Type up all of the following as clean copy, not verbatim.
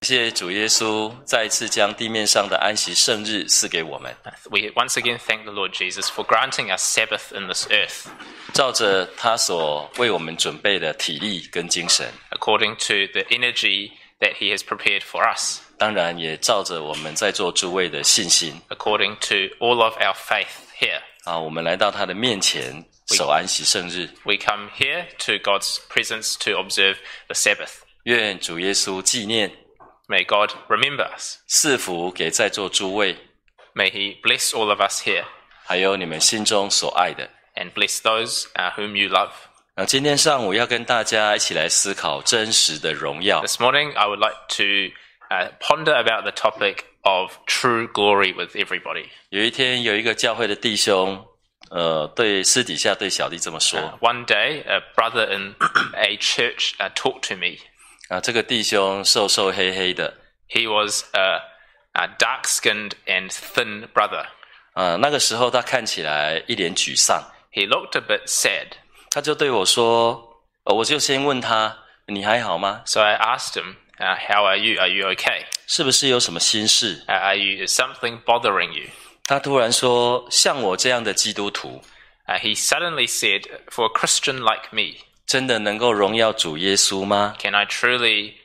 谢主耶稣再一次将地面上的安息圣日赐给我们， We once again thank the Lord Jesus for granting us Sabbath in this earth, 照着他所为我们准备的体力跟精神， according to the energy that he has prepared for us, 当然也照着我们在座诸位的信心 according to all of our faith here. 我们来到他的面前守安息圣日， We come here to God's presence to observe the Sabbath. 愿主耶稣纪念 May God remember us. 赐福给在座诸位， May he bless all of us here 还有你们心中所爱的。 and bless those whom you love. 今天上午要跟大家一起来思考真实的荣耀。 This morning I would like to ponder about the topic of true glory with everybody. 有一天有一个教会的弟兄对私底下对小弟这么说 One day, a brother in a church talked to me. 这个弟兄瘦瘦黑黑的 He was a dark-skinned and thin brother. 那个时候他看起来一脸沮丧， He looked a bit sad. 他就对我说我就先问他你还好吗？ So I asked him, how are you? Are you okay? 是不是有什么心事？ Is something bothering you? 他突然说像我这样的基督徒 He suddenly said, for a Christian like me, 真的能够荣耀主耶稣吗？ can I truly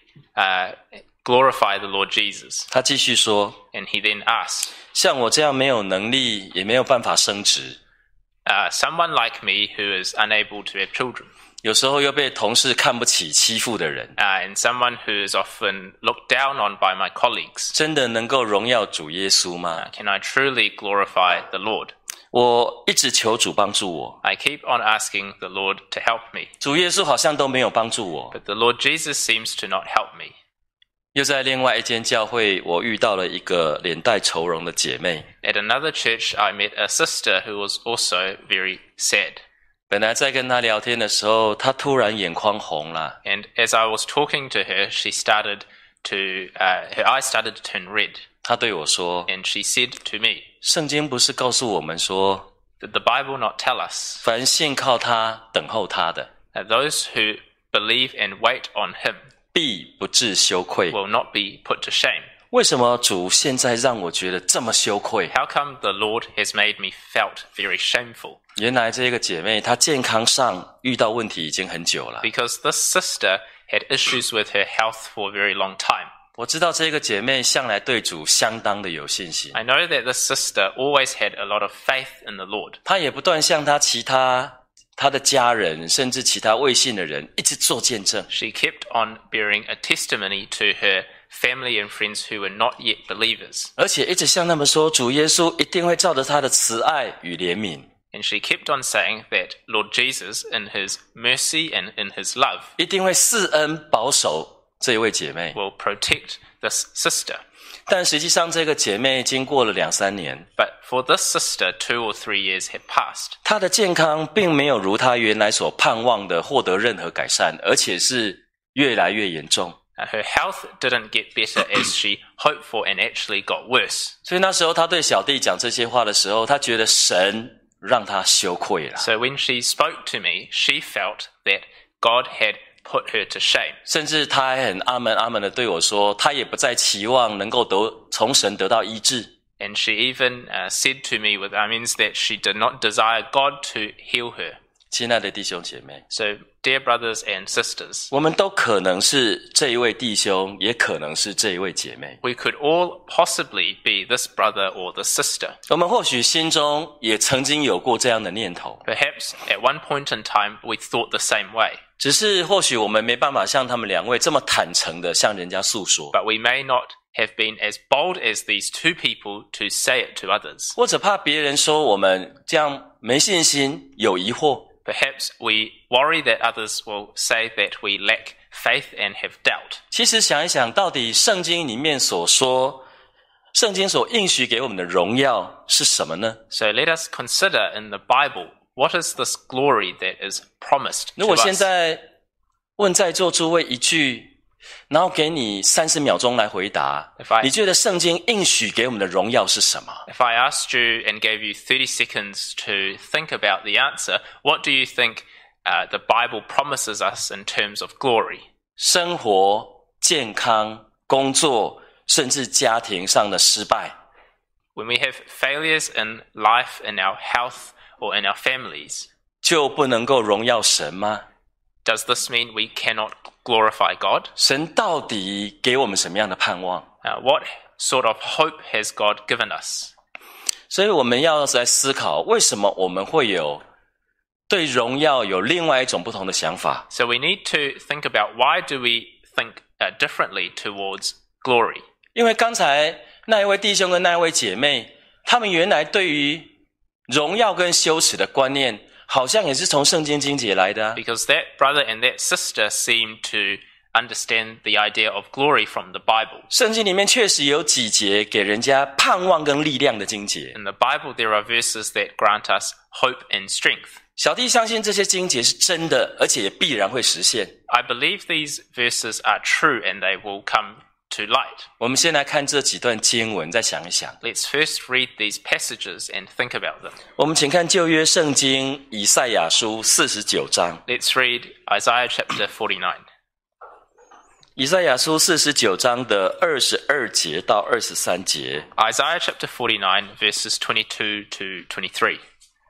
glorify the Lord Jesus? 他继续说 And he then asked, 像我这样没有能力也没有办法生殖， someone like me who is unable to have children, 有时候又被同事看不起欺负的人， and someone who is often looked down on by my colleagues, 真的能够荣耀主耶稣吗？ can I truly glorify the Lord? 我一直求主帮助我， I keep on asking the Lord to help me, 主耶稣好像都没有帮助我。 but the Lord Jesus seems to not help me. 又在另外一间教会，我遇到了一个脸带愁容的姐妹。 At another church, I met a sister who was also very sad. 本来在跟她聊天的时候，她突然眼眶红了。 And as I was talking to her, her eyes started to turn red. 她对我说 And she said to me, 圣经不是告诉我们说 did the Bible not tell us 凡信靠他等候他的 that those who believe and wait on him 必不致羞愧？ will not be put to shame? 为什么主现在让我觉得这么羞愧？ How come the Lord has made me felt very shameful? 原来这个姐妹她健康上遇到问题已经很久了。 Because this sister had issues with her health for a very long time. 我知道这个姐妹向来对主相当的有信心， I know that this sister always had a lot of faith in the Lord. 她也不断向她的家人甚至其他未信的人一直做见证。 She kept on bearing a testimony to her family and friends who were not yet believers. 而且一直向他们说，主耶稣一定会照着他的慈爱与怜悯， And she kept on saying that Lord Jesus, in his mercy and in his love, 一定会赐恩保守这一位姐妹。 will protect this sister. 但实际上，这个姐妹经过了2-3年， But for this sister, 2 or 3 years had passed. 她的健康并没有如她原来所盼望的获得任何改善，而且是越来越严重。 Her health didn't get better as she hoped for and actually got worse. 所以那时候她对小弟讲这些话的时候，她觉得神让她羞愧了， So when she spoke to me, she felt that God had put her to shame. 甚至她还很阿门阿门的对我说，她也不再期望能够从神得到医治。 And she even said to me with amens that she did not desire God to heal her. 亲爱的弟兄姐妹， So, dear brothers and sisters, 我们都可能是这一位弟兄，也可能是这一位姐妹。 we could all possibly be this brother or this sister. 我们或许心中也曾经有过这样的念头， Perhaps at one point in time we thought the same way, 只是或许我们没办法像他们2位这么坦诚的向人家诉说， but we may not have been as bold as these 2 people to say it to others. 或者怕别人说我们这样没信心、有疑惑。 Perhaps we worry that others will say that we lack faith and have doubt. 其实想一想，到底圣经里面所说，圣经所应许给我们的荣耀是什么呢？ So let us consider in the Bible, what is this glory that is promised 如 to 果现 us? 在问在座诸位一句，然后给你30秒钟来回答 If I-， 你觉得圣经应许给我们的荣耀是什么？ If I asked you and gave you 30 seconds to think about the answer, what do you think the Bible promises us in terms of glory? 生活、健康、 工作，甚至家庭上的失败， When we have failures in life, in our health, or in our families, 就不能够荣耀神吗？ does this mean we cannot glorify God? 神到底给我们什么样的盼望？ What sort of hope has God given us? 所以我们要来思考，为什么我们会有对荣耀有另外一种不同的想法？ So we need to think about why do we think differently towards glory? 因为刚才那一位弟兄跟那一位姐妹，他们原来对于荣耀跟羞耻的观念，好像也是从圣经经节来的啊。 Because that brother and that sister seem to understand the idea of glory from the Bible. 圣经里面确实有几节给人家盼望跟力量的经节。 In the Bible, there are verses that grant us hope and strength. 小弟相信这些经节是真的，而且也必然会实现。 I believe these verses are true and they will come to light. 我们先来看这几段经文，再想一想。 Let's first read these passages and think about them. 我们请看旧约圣经以赛亚书49章。 Let's read Isaiah chapter 49. 以赛亚书49章的22节到23节。 Isaiah chapter 49, verses 22 to 23.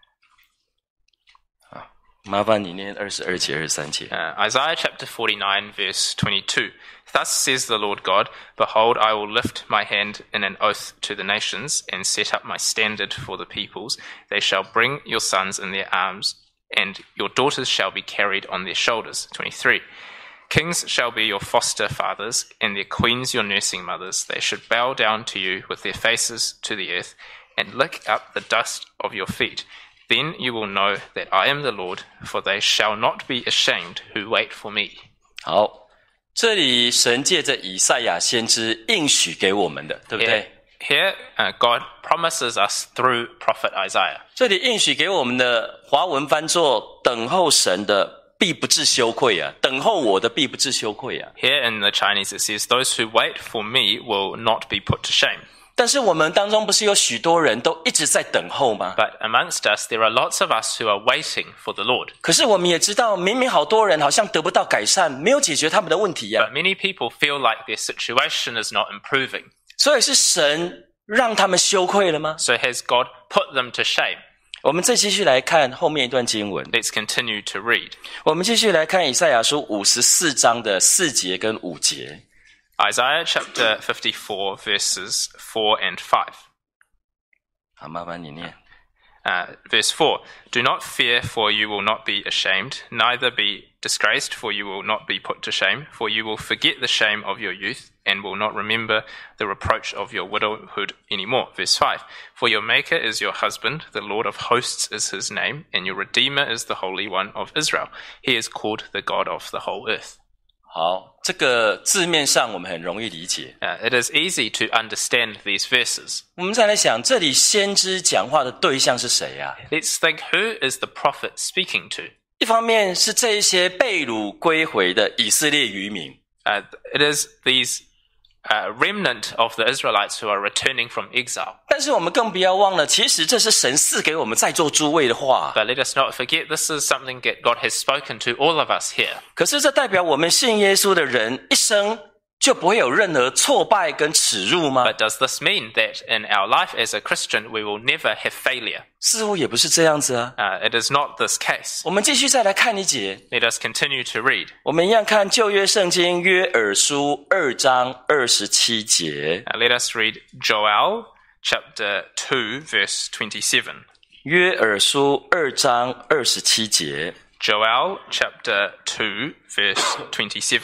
麻烦你念22节、23节。 Isaiah chapter 49, verse 22. Thus says the Lord God, Behold, I will lift my hand in an oath to the nations, and set up my standard for the peoples. They shall bring your sons in their arms, and your daughters shall be carried on their shoulders. 23. Kings shall be your foster fathers, and their queens your nursing mothers. They should bow down to you with their faces to the earth, and lick up the dust of your feet. Then you will know that I am the Lord, for they shall not be ashamed who wait for me. 好，这里神借着以赛亚先知应许给我们的，对不对？ Here, God promises us through prophet Isaiah. 这里应许给我们的华文翻作等候神的必不致羞愧啊，等候我的必不致羞愧啊。 Here in the Chinese it says, Those who wait for me will not be put to shame. 但是我们当中不是有许多人都一直在等候吗？ But amongst us, there are lots of us who are waiting for the Lord. 可是我们也知道，明明好多人好像得不到改善，没有解决他们的问题呀、 But many people feel like their situation is not improving. 所以是神让他们羞愧了吗？ So has God put them to shame? 我们再继续来看后面一段经文， Let's continue to read. 我们继续来看以赛亚书54章的4节跟5节。 Isaiah chapter 54, verses 4 and 5. 好，麻烦你念。 Verse 4, Do not fear, for you will not be ashamed, neither be disgraced, for you will not be put to shame, for you will forget the shame of your youth, and will not remember the reproach of your widowhood anymore. Verse 5, For your Maker is your husband, the Lord of hosts is his name, and your Redeemer is the Holy One of Israel. He is called the God of the whole earth. 好，这个字面上我们很容易理解。 It is easy to understand these verses. 我们再来想，这里先知讲话的对象是谁啊？ Let's think, who is the prophet speaking to? 一方面是这一些被掳归回的以色列渔民， It is these remnant of the Israelites who are returning from exile. 但是我们更不要忘了，其实这是神赐给我们在座诸位的话。 But let us not forget, this is something that God has spoken to all of us here. 可是这代表我们信耶稣的人一生就不会有任何挫败跟耻辱吗？ But does this mean that in our life as a Christian, we will never have failure? 似乎也不是这样子啊。 It is not this case. 我们继续再来看一节， Let us continue to read. 我们一样看旧约圣经约珥书2章27节。 Let us read Joel chapter 2, verse 27. 约珥书2章27节。 Joel chapter 2, verse 27.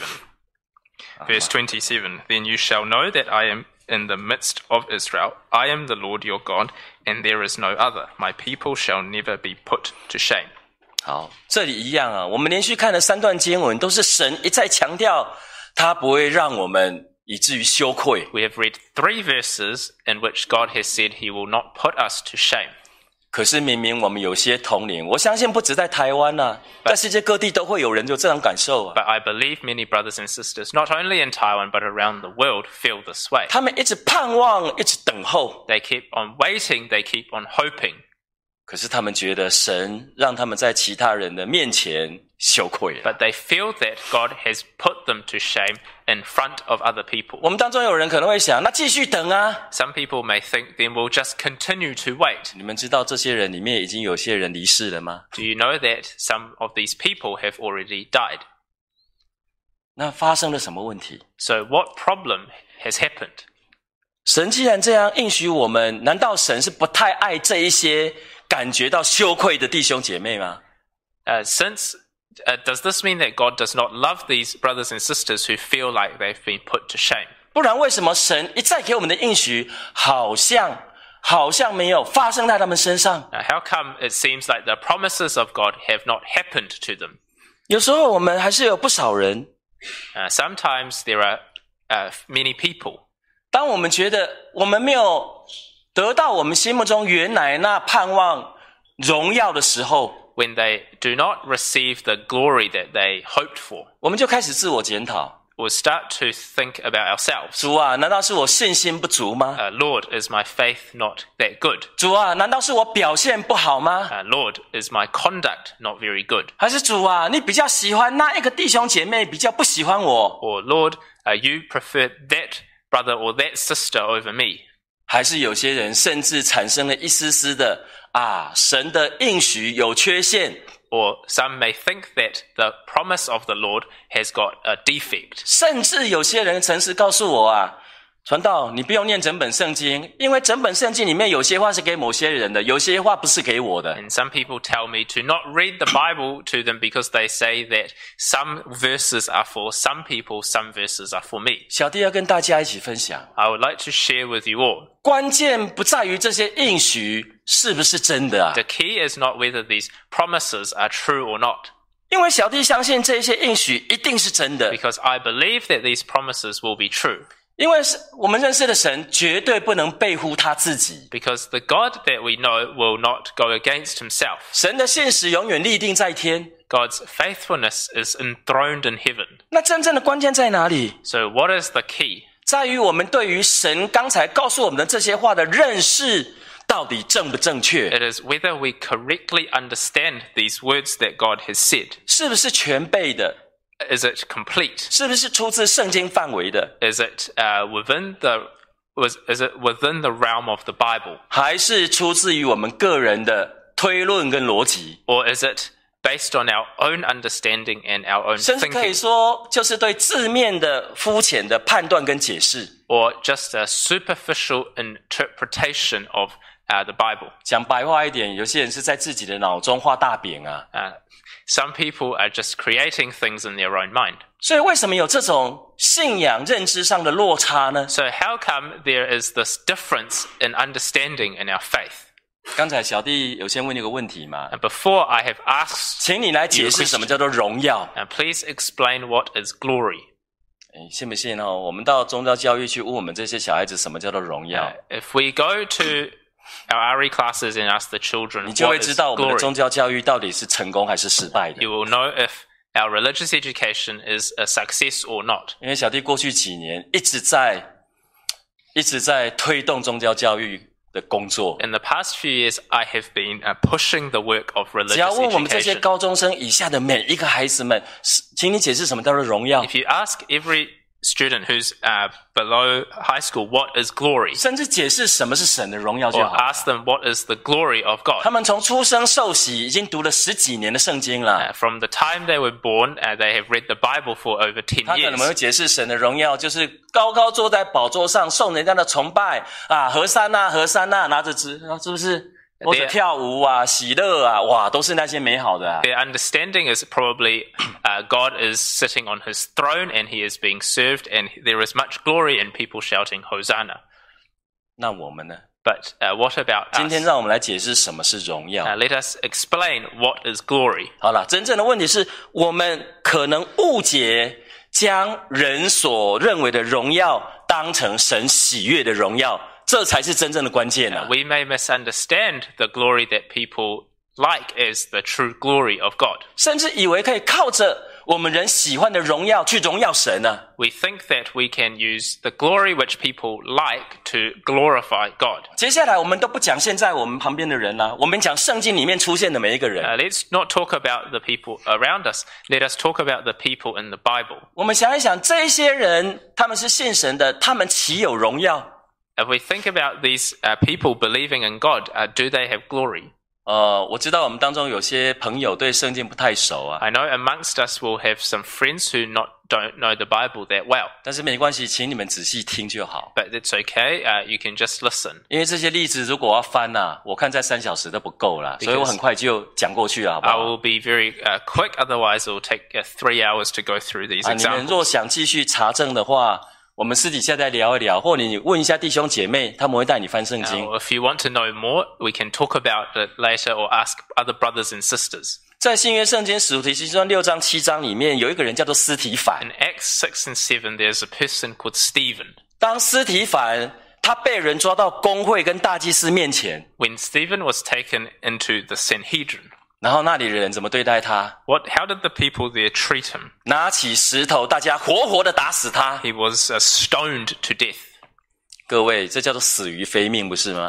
Verse 27, Then you shall know that I am in the midst of Israel. I am the Lord your God, and there is no other. My people shall never be put to shame. 好，这里一样啊，我们连续看了3段经文，都是神一再强调，他不会让我们以至于羞愧。 We have read 3 verses in which God has said he will not put us to shame. 可是明明我们有些同龄，我相信不止在台湾啊，在世界各地都会有人有这种感受啊。 But I believe many brothers and sisters, not only in Taiwan but around the world, feel this way. 他们一直盼望，一直等候， They keep on waiting, they keep on hoping. 可是他们觉得神让他们在其他人的面前羞愧了。 But they feel that God has put them to shame in front of other people. 我们当中有人可能会想，那继续等啊。 Some people may think, then we'll just continue to wait. 你们知道这些人里面已经有些人离世了吗？ Do you know that some of these people have already died? 那发生了什么问题？ So what problem has happened? 神既然这样应许我们，难道神是不太爱这一些感觉到羞愧的弟兄姐妹吗？ Does this mean that God does not love these brothers and sisters who feel like they've been put to shame? 不然为什么神一再给我们的应许，好像没有发生在他们身上？ How come it seems like the promises of God have not happened to them? 有时候我们还是有不少人， Sometimes there are many people. 当我们觉得我们没有得到我们心目中原来那盼望荣耀的时候， When they do not receive the glory that they hoped for, 我们就开始自我检讨。 we'll start to think about ourselves. 主啊，难道是我信心不足吗？ Lord, is my faith not that good? 主啊，难道是我表现不好吗？ Lord, is my conduct not very good? 还是主啊，你比较喜欢那一个弟兄姐妹，比较不喜欢我？ Or Lord, you prefer that brother or that sister over me? 还是有些人甚至产生了一丝丝的神的应许有缺陷， Or some may think that the promise of the Lord has got a defect. 甚至有些人诚实告诉我传道，你不用念整本圣经，因为整本圣经里面有些话是给某些人的，有些话不是给我的。 And some people tell me to not read the Bible to them because they say that some verses are for some people, some verses are for me. 小弟要跟大家一起分享， I would like to share with you all. 关键不在于这些应许是不是真的 The key is not whether these promises are true or not, 因为小弟相信这些应许一定是真的， because I believe that these promises will be true. 因为我们认识的神绝对不能背乎他自己， Because the God that we know will not go against himself. 神的信实永远立定在天。 God's faithfulness is enthroned in heaven. 那真正的关键在哪里？ So what is the key? 在于我们对于神刚才告诉我们的这些话的认识到底正不正确， It is whether we correctly understand these words that God has said. 是不是全备的， Is it complete? 是不是出自圣经范围的， Is it within the realm of the Bible? 还是出自于我们个人的推论跟逻辑， Or is it based on our own understanding and our own 甚至可以 thinking? 说就是对字面的肤浅的判断跟解释。 Or just a superficial interpretation of the Bible? 讲白话一点，有些人是在自己的脑中画大饼 Some people are just creating things in their own mind. 所以为什么有这种信仰认知上的落差呢？ So how come there is this difference in understanding in our faith? 刚才小弟有先问一个问题嘛， And before I have asked, 请你来解释什么叫做荣耀。 please explain what is glory. 信不信我们到宗教教育去问我们这些小孩子什么叫做荣耀， If we go to our RE classes and ask the children 你就会 what 知 is 道我们的 glory, 宗教教育到底是成功还是失败的。 you will know if our religious education is a success or not. 因为小弟过去几年一直在推动宗教教育的工作。 In the past few years, I have been pushing the work of 只要 religious 问我们这些 education. 高中生以下的每一个孩子们，请你解释什么叫做荣耀， If you ask every student who's below high school what is glory, 甚至解释什么是神的荣耀就 or 好。 ask them what is the glory of 他 God, 们从出生受洗已经读了10几年的圣经了， from the time they were born, they have read the Bible for over 10 他可能会 years. 解释神的荣耀就是高高坐在宝座上受人家的崇拜和散那和散那，拿着纸是不是？或者跳舞喜乐哇，都是那些美好的 Their understanding is probably God is sitting on his throne and he is being served, and there is much glory in people shouting Hosanna. 那我们呢？ But what about 今天 us? 让我们来解释什么是荣耀。 Let us explain what is glory. 好了，真正的问题是我们可能误解，将人所认为的荣耀当成神喜悦的荣耀，这才是真正的关键 We may misunderstand the glory that people like as the true glory of God. 甚至以为可以靠着我们人喜欢的荣耀去荣耀神呢？ We think that we can use the glory which people like to glorify God. 接下来我们都不讲现在我们旁边的人啦，我们讲圣经里面出现的每一个人。 Let's not talk about the people around us. Let us talk about the people in the Bible. 我们想一想，这些人他们是信神的，他们岂有荣耀？ If we think about these people believing in God, do they have glory? 我知道我们当中有些朋友对圣经不太熟啊， I know amongst us we'll have some friends who don't know the Bible that well. 但是没关系，请你们仔细听就好。 But it's okay. You can just listen. 因为这些例子如果我要翻啊，我看在3小时都不够啦，所以我很快就讲过去了，好不 I 好？ will be very quick. Otherwise, it will take 3 hours to go through these 你们 examples. 若想继续查证的话，我们私底下再聊一聊，或你问一下弟兄姐妹，他们会带你翻圣经。 If you want to know more, we can talk about it later or ask other brothers and sisters. 在新约圣经使徒体书6章7章里面，有一个人叫做司提反。 In Acts 6 and 7, there's a person called Stephen. 当司提反他被人抓到公会跟大祭司面前， When Stephen was taken into the Sanhedrin, 然后那里的人怎么对待他？ how did the people there treat him? 拿起石头，大家活活的打死他。 He was stoned to death. 各位，这叫做死于非命，不是吗？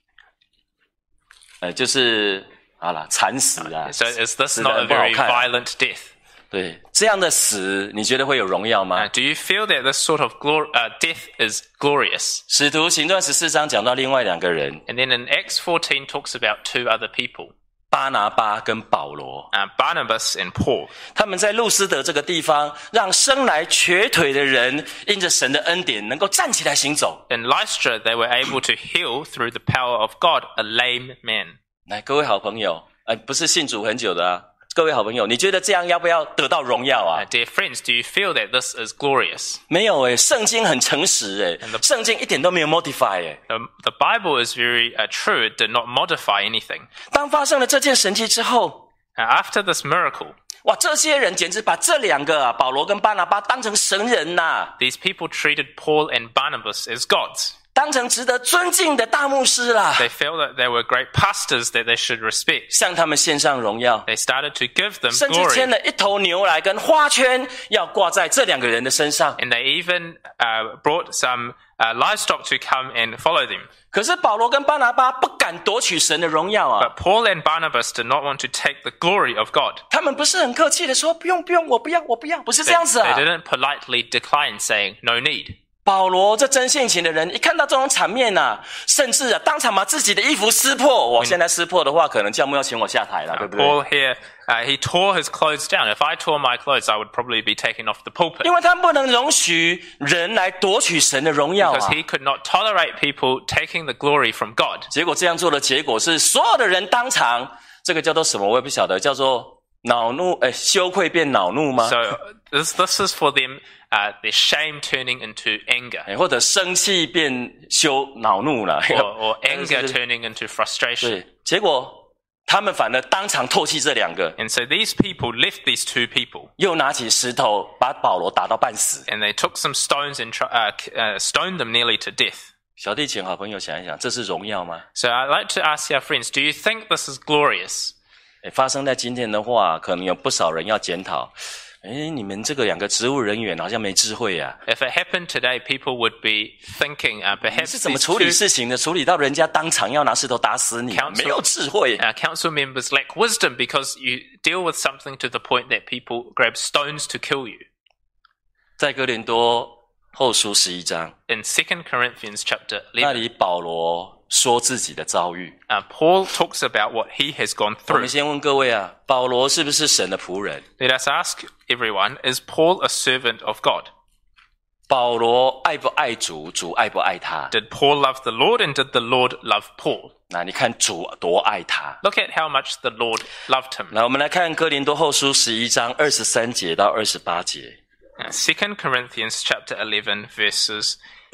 就是好了，惨死啊！ So is this 死得 not a 很不好 very 看。 violent death? 对，这样的死，你觉得会有荣耀吗？ Do you feel that this sort of death is glorious? 使徒行传14章讲到另外2个人， And then in Acts 14 talks about 2 other people, 巴拿巴跟保罗。 Barnabas and Paul. 他们在路斯德这个地方，让生来瘸腿的人因着神的恩典，能够站起来行走。 In Lystra, they were able to heal through the power of God a lame man. 来，各位好朋友，不是信主很久的啊，各位好朋友，你觉得这样要不要得到荣耀啊？ Dear friends, do you feel that this is glorious? 没有圣经很诚实圣经一点都没有 modify The Bible is very true. It did not modify anything. 当发生了这件神迹之后， After this miracle, 哇，这些人简直把这2个保罗跟巴拿巴当成神人呐， these people treated Paul and Barnabas as gods. 当成值得尊敬的大牧师啦， They felt that they were great pastors that they should respect. 向他们献上荣耀， They started to give them 甚至牵 glory. 了1头牛来跟花圈，要挂在这2个人的身上。 And they even brought some livestock to come and follow them. 可是保罗跟巴拿巴不敢夺取神的荣耀啊， But Paul and Barnabas did not want to take the glory of God. 他们不是很客气的说不用，我不要，不是这 They, 样子 they 啊。 didn't politely decline, saying, no need. 保罗这真性情的人，一看到这种场面啊，甚至当场把自己的衣服撕破。我现在撕破的话，可能教牧要请我下台了，对不对？ Paul here, he tore his clothes down. If I tore my clothes, I would probably be taken off the pulpit. 因为他不能容许人来夺取神的荣耀 Because 啊。 he could not tolerate people taking the glory from God. 结果这样做的结果是，所有的人当场，这个叫做什么？我也不晓得，叫做恼怒，羞愧变恼怒吗？ So this is for them, their shame turning into anger, 或者生气变恼怒了， or anger turning into frustration. 对，结果他们反而当场唾弃这2个， And so these people left these 2 people, 又拿起石头把保罗打到半死。 and they took some stones and stoned them nearly to death. 小弟请好朋友想一想，这是荣耀吗？ So I'd like to ask our friends, do you think this is glorious? 发生在今天的话，可能有不少人要检讨。你们这个2个植物人员好像没智慧啊！ If it happened today, people would be thinking, 你 perhaps 是怎么 these 处理 2 事情的？处理到人家当场要拿石头打死你，没有智慧。 council members lack wisdom because you deal with something to the point that people grab stones to kill you. 在哥林多后书11章， In 2 Corinthians chapter 那 11, 里保罗说自己的遭遇。 Paul talks about what he has gone 我们 through. 先问各位啊，保罗是不是神的仆人？ Let us ask everyone, is Paul a servant of God? 保罗爱不爱主？主爱不爱他？ Did Paul love the Lord, and did the Lord love Paul? 那你看主多爱他。 Look at how much the Lord loved him. 来，我们来看哥林多后书11章23节到28节。 2 Corinthians chapter 11 verses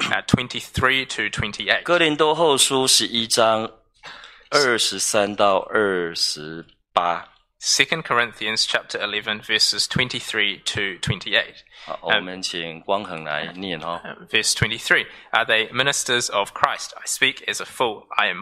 23 to 28. 哥林多后书11章23到28。 2 Corinthians chapter 11 verses 23 to 28. 好，我们请光恒来念哦。 Verse 23. Are they ministers of Christ? I speak as a fool. I am more.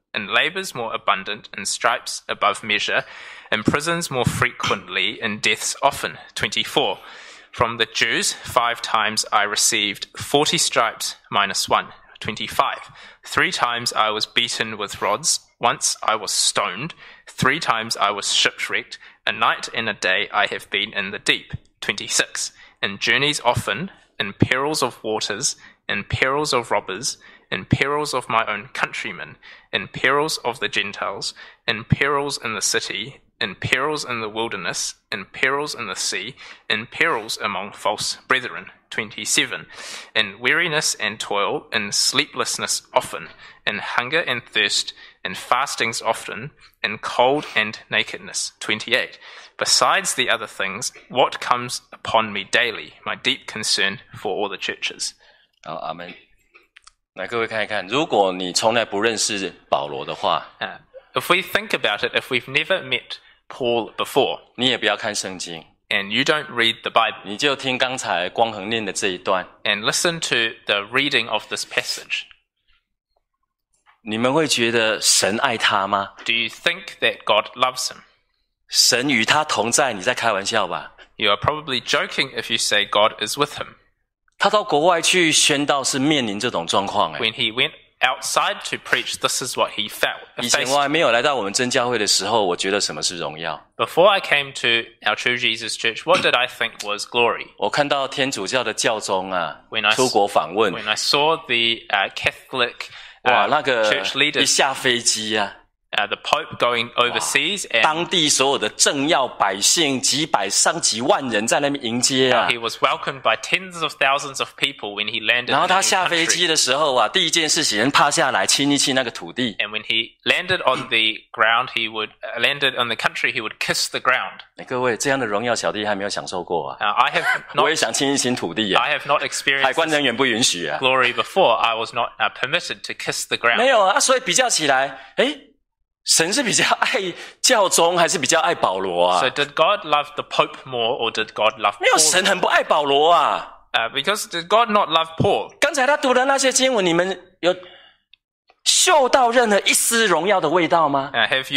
in labors more abundant, in stripes above measure, in prisons more frequently, in deaths often. 24. From the Jews, 5 times I received 40 stripes minus 1. 25. 3 times I was beaten with rods. Once I was stoned. 3 times I was shipwrecked. A night and a day I have been in the deep. 26. In journeys often, in perils of waters, in perils of robbers, in perils of my own countrymen, in perils of the Gentiles, in perils in the city, in perils in the wilderness, in perils in the sea, in perils among false brethren. 27. In weariness and toil, in sleeplessness often, in hunger and thirst, in fastings often, in cold and nakedness. 28. Besides the other things, what comes upon me daily, my deep concern for all the churches. 好，阿们。来，各位看一看，如果你从来不认识保罗的话， If we think about it, if we've never met Paul before, 你也不要看圣经， and you don't read the Bible, 你就听刚才光恒念的这一段， and listen to the reading of this passage, 你们会觉得神爱他吗？ do you think that God loves him? 神与他同在，你在开玩笑吧？ You are probably joking if you say God is with him. 他到国外去宣道是面临这种状况。 When he went outside to preach, this is what he 以前 faced. 我还没有来到我们真教会的时候，我觉得什么是荣耀？ Before I came to our True Jesus Church, what did I think was glory? 我看到天主教的教宗啊 When I 出国访问， When I saw the Catholic 哇，那个 church 一 leaders, 下飞机啊， the Pope going overseas, and 当地所有的政要百姓几百上几万人在那边迎接啊。 he was welcomed by tens of thousands of people when he landed 然后 in a 他 new 下飞 country. 机的时候啊，第一件事情趴下来亲一亲那个土地。 And when he landed on the ground, he would landed on the country. He would kiss the ground. 各位，这样的荣耀小弟还没有享受过啊！ I have 我也 not, 想亲一亲土地啊， I have not 海 experienced 关 this 人员不允许啊。 glory before. I was not permitted to kiss the 没 ground. 有啊，所以比较起来，神是比较爱教宗还是比较爱保罗啊？ So did God love the Pope more, or did God love 没有， Paul? 神很不爱保罗啊。 Because did God not love Paul? 刚才他读的那些经文，你们有嗅到任何一丝荣耀的味道吗？ Have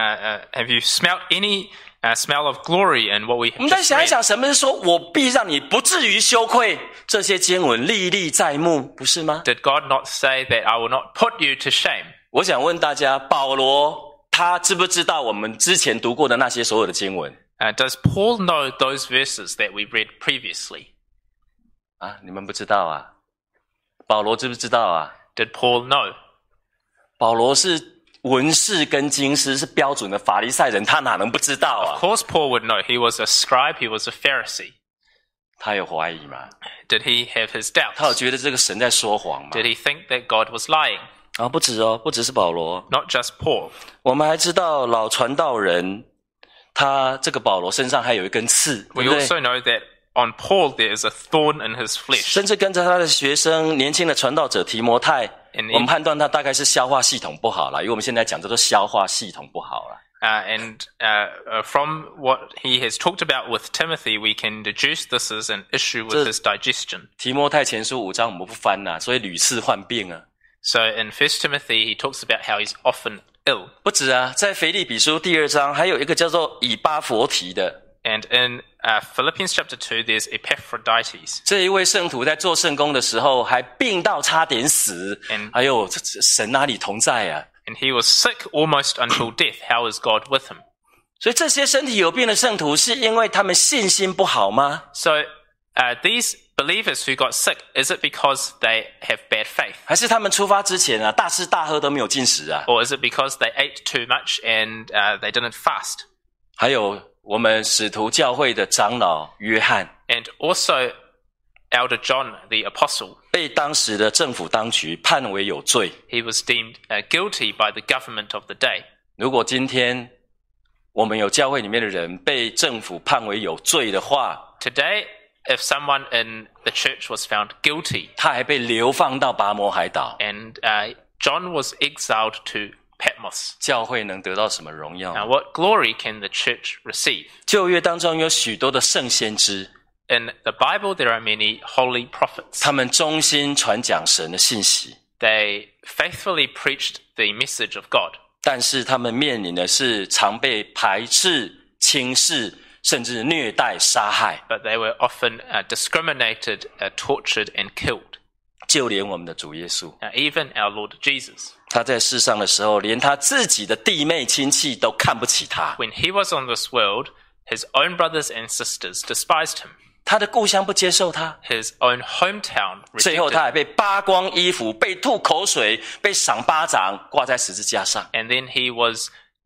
you smelt any smell of glory in what we 我 have 们再 just 想一 read? 想，什么是说我必让你不至于羞愧？这些经文历历在目，不是吗？ Did God not say that I will not put you to shame? 我想问大家，保罗他知不知道我们之前读过的那些所有的经文？ Does Paul know those verses that we read previously? 啊，你们不知道啊？保罗知不知道啊？ Did Paul know? 保罗是文士跟经师，是标准的法利赛人，他哪能不知道啊 Of？course Paul would know. He was a scribe, he was a Pharisee. 他有怀疑吗？ Did he have his 他有 doubts? 觉得这个神在说谎吗？ Did he think that God was lying? 啊，不止哦，不只是保罗， Not just Paul. 我们还知道老传道人，他这个保罗身上还有一根刺，对 We 不对？ also know that on Paul there is a thorn in his flesh. 甚至跟着他的学生，年轻的传道者提摩太， And 我们判断他大概是消化系统不好啦，因为我们现在讲叫做消化系统不好啦。 From what he has talked about with Timothy, we can deduce this is an issue with his digestion. 提摩太前书5章我们不翻啦，所以屡次患病啊。 So in 1 Timothy, he talks about how he's often ill. 不止啊，在腓立比书第2章还有一个叫做以巴弗提的 And in Philippians chapter 2, there's Epaphroditus. 这一位圣徒，在做圣工的时候还病到差点死。哎呦，这神哪里同在啊？ And he was sick almost until death. How is God with him? 所以这些身体有病的圣徒，是因为他们信心不好吗？ So these believers who got sick, is it because they have bad faith? 还是他们出发之前啊，大吃大喝都没有进食啊？ Or is it because they ate too much and they didn't fast? 还有我们使徒教会的长老约翰， And also Elder John, the apostle, 被当时的政府当局判为有罪。 he was deemed guilty by the government of the day. 如果今天我们有教会里面的人被政府判为有罪的话， Today, if someone in the church was found guilty 他还被流放到拔摩海岛， and John was exiled to Patmos, 教会能得到什么荣耀？ now what glory can the church receive? 旧约当中有许多的圣先知， In the Bible, there are many holy prophets. 他们忠心传讲神的信息， They faithfully preached the message of God. 但是他们面临的是常被排斥、轻视，甚至虐待、杀害。 But they were often discriminated, tortured, and killed. 就连我们的主耶稣， Even our Lord Jesus. 他在世上的时候，连他自己的弟妹亲戚都看不起他。 When he was on this world, his own brothers and sisters despised him. 他的故乡不接受他， His own hometown 最后 rejected 他 him. 还被扒光衣服，被吐口水，被赏巴掌，挂在十字架上。 And then he was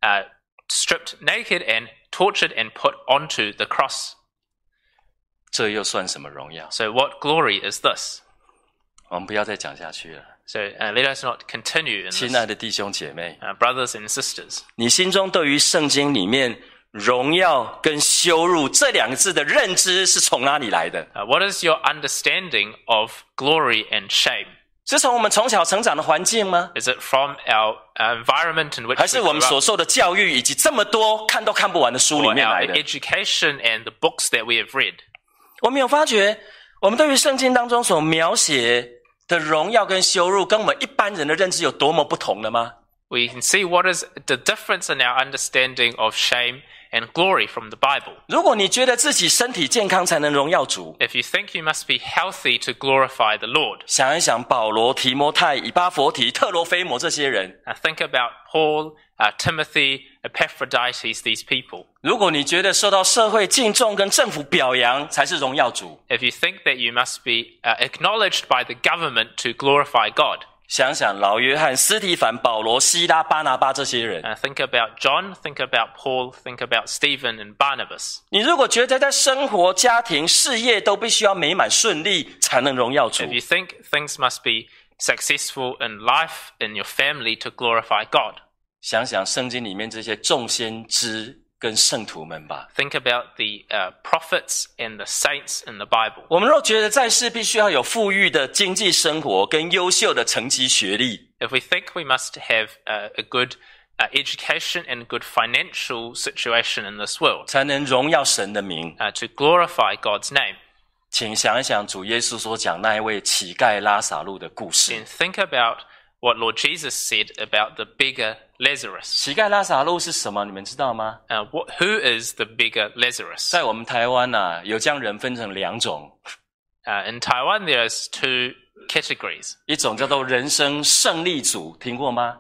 stripped naked and tortured and put onto the cross. 这又算什么荣耀？ So what glory is this? 我们不要再讲下去了。 So let us not continue in 亲 this. 爱的弟兄姐妹， Brothers and sisters, 你心中对于圣经里面荣耀跟羞辱这两个字的认知是从哪里来的？ what is your understanding of glory and shame? 是从我们从小成长的环境吗？ Is it from our environment in which 还 we 是我们 grew 所 up? 受的教育以及这么多看都看不完的书里 Or 面 our 来的？ education and the books that we have read? 我们有发觉，我们对于圣经当中所描写的荣耀跟羞辱，跟我们一般人的认知有多么不同了吗？ We can see what is the difference in our understanding of shame and glory from the Bible. 如果你觉得自己身体健康才能荣耀主， If you think you must be healthy to glorify the Lord, 想一想保罗、提摩太、以巴弗提、特罗菲摩这些人。 think about Paul, Timothy, Epaphroditus, these people. 如果你觉得受到社会敬重跟政府表扬才是荣耀主， If you think that you must be acknowledged by the government to glorify God, 想想老约翰、司提反、保罗、希拉、巴拿巴这些人。 think about John, think about Paul, think about Stephen and Barnabas. 你如果觉得在生活、家庭、事业都必须要美满顺利才能荣耀主， If you think things must be successful in life, in your family to glorify God, 想想圣经里面这些众先知跟圣徒们吧。 think about the prophets and the saints in the Bible. 我们若觉得在世必须要有富裕的经济生活跟优秀的成绩学历， If we think we must have a good education and a good financial situation in this world 才能荣耀神的名， to glorify God's name, 请想一想主耶稣所讲那一位乞丐拉撒路的故事。 then think about what Lord Jesus said about the beggar Lazarus. 乞丐拉撒路是什么？你们知道吗？ Who is the beggar Lazarus? 在我们台湾啊，有将人分成两种， In Taiwan, there's two categories. 一种叫做人生胜利组，听过吗？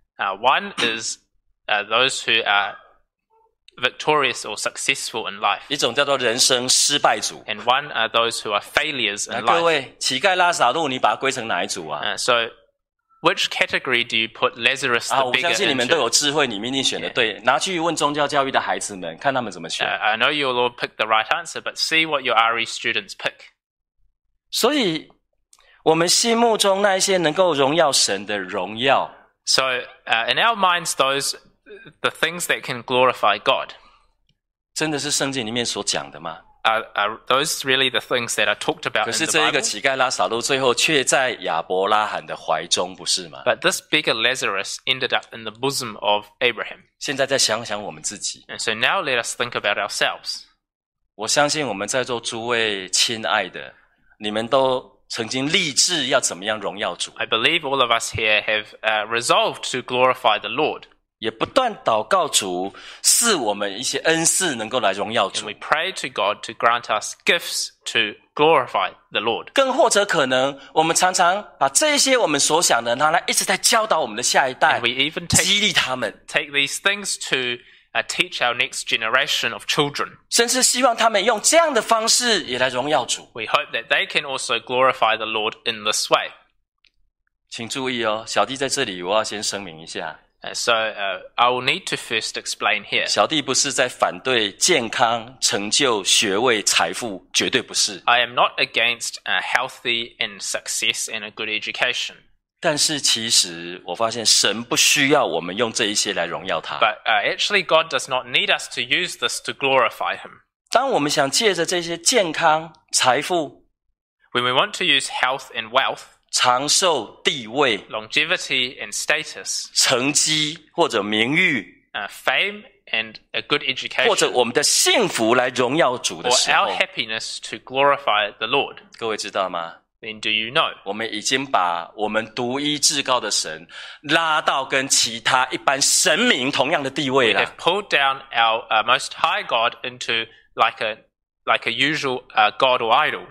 One is those who are victorious or successful in life, 一种叫做人生失败组。 and one are those who are failures 那 in 各 life. 位，乞丐拉撒路，你把它归成哪一组啊？ So, which category do you put Lazarus 啊， the 我相信你 beggar 们都 into? 有智慧，你们一定选的对。拿去问宗教教育的孩子们，看他们怎么选。 I know you'll all pick the right answer, but see what your RE students pick. 所以，我们心目中那一些能够荣耀神的荣耀， So, in our minds, the things that can glorify God, 真的是圣经里面所讲的吗？ are those really the things that are talked about 可 in 是 the 这一个 Bible? 乞丐拉撒路最后却在亚伯拉罕的怀中，不是吗？ But this beggar Lazarus ended up in the bosom of Abraham. 现在再想想我们自己， And so now let us think about ourselves. 我相信我们在座诸位亲爱的，你们都曾经立志要怎么样荣耀主， I believe all of us here have resolved to glorify the Lord. 也不断祷告主赐我们一些恩赐，能够来荣耀 And 主 we。pray to God to grant us gifts to glorify the Lord. 更或者可能，我们常常把这些我们所想的拿来一直在教导我们的下一代 And，we even 激励他们， take these things to teach our next generation of children. 甚至希望他们用这样的方式也来荣耀主。 We hope that they can also glorify the Lord in this way. 请注意哦，小弟在这里我要先声明一下， So I will need to first explain here. 小弟不是在反对健康、成就、学位、财富，绝对不是。 I am not against healthy and success and a good education. 但是其实我发现神不需要我们用这一些来荣耀他。 But actually, God does not need us to use this to glorify Him. 当我们想借着这些健康、财富、 When we want to use health and wealth, 长寿、地位、 longevity and status, 成绩或者名誉， fame and a good 或者 education, 我们的幸福来荣耀主的 or 时候 our，happiness to glorify the Lord. 各位知道吗？ then do you know? 我们已经把我们独一至高的神拉到跟其他一般神明同样的地位 We 了。 have pulled down our most high God into like a usual god or idol.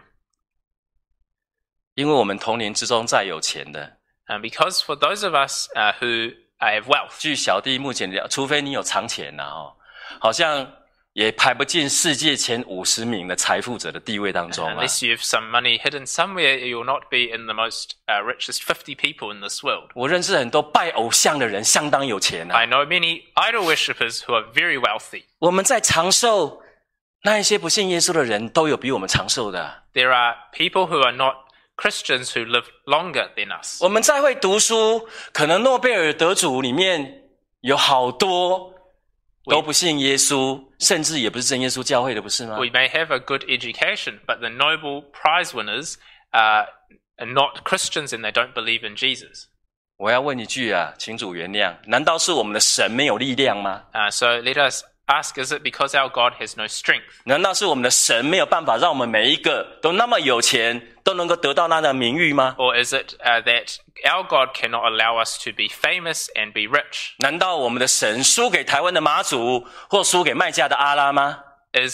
因为我们童年之中再有钱的， And because for those of us who have wealth, 据小弟目前了，除非你有藏钱好像也排不进世界前50名的财富者的地位当中啊。 unless you have some money hidden somewhere, you will not be in the most richest 50 people in this world. 我认识很多拜偶像的人相当有钱啊。 I know many idol worshippers who are very wealthy. 我们在长寿，那一些不信耶稣的人都有比我们长寿的。 There are people who are not Christians who live longer than us. 我们再会读书，可能诺贝尔得主里面有好多都不信耶稣，甚至也不是真耶稣教会的，不是吗？ We may have a good education, but the Nobel Prize winners are not Christians and they don't believe in Jesus. 我要问一句啊，请主原谅，难道是我们的神没有力量吗？ So let us ask, is it because our God has no strength? 难道是我们的神没有办法让我们每一个都那么有钱，都能够得到那样的名誉吗？ Or is it that our God cannot allow us to be famous and be rich? 难道我们的神输给台湾的妈祖，或输给卖价的阿拉吗？ Is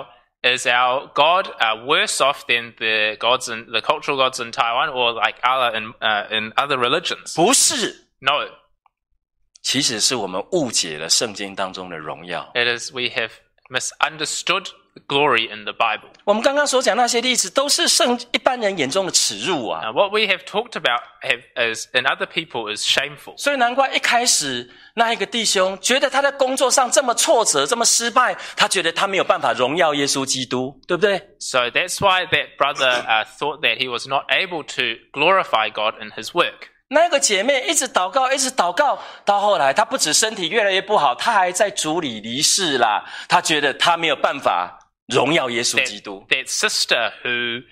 our God worse off than the cultural gods in Taiwan or like Allah in other religions? 不是， No. 其实是我们误解了圣经当中的荣耀。 It is we have misunderstood the glory in the Bible. 我们刚刚所讲那些例子，都是一般人眼中的耻辱啊。 What we have talked about is in other people is shameful. 所以难怪一开始那一个弟兄觉得他在工作上这么挫折，这么失败，他觉得他没有办法荣耀耶稣基督，对不对？ So that's why that brother thought that he was not able to glorify God in his work. 那个姐妹一直祷告，一直祷告，到后来她不止身体越来越不好，她还在主里离世啦。她觉得她没有办法荣耀耶稣基督。 That sister whose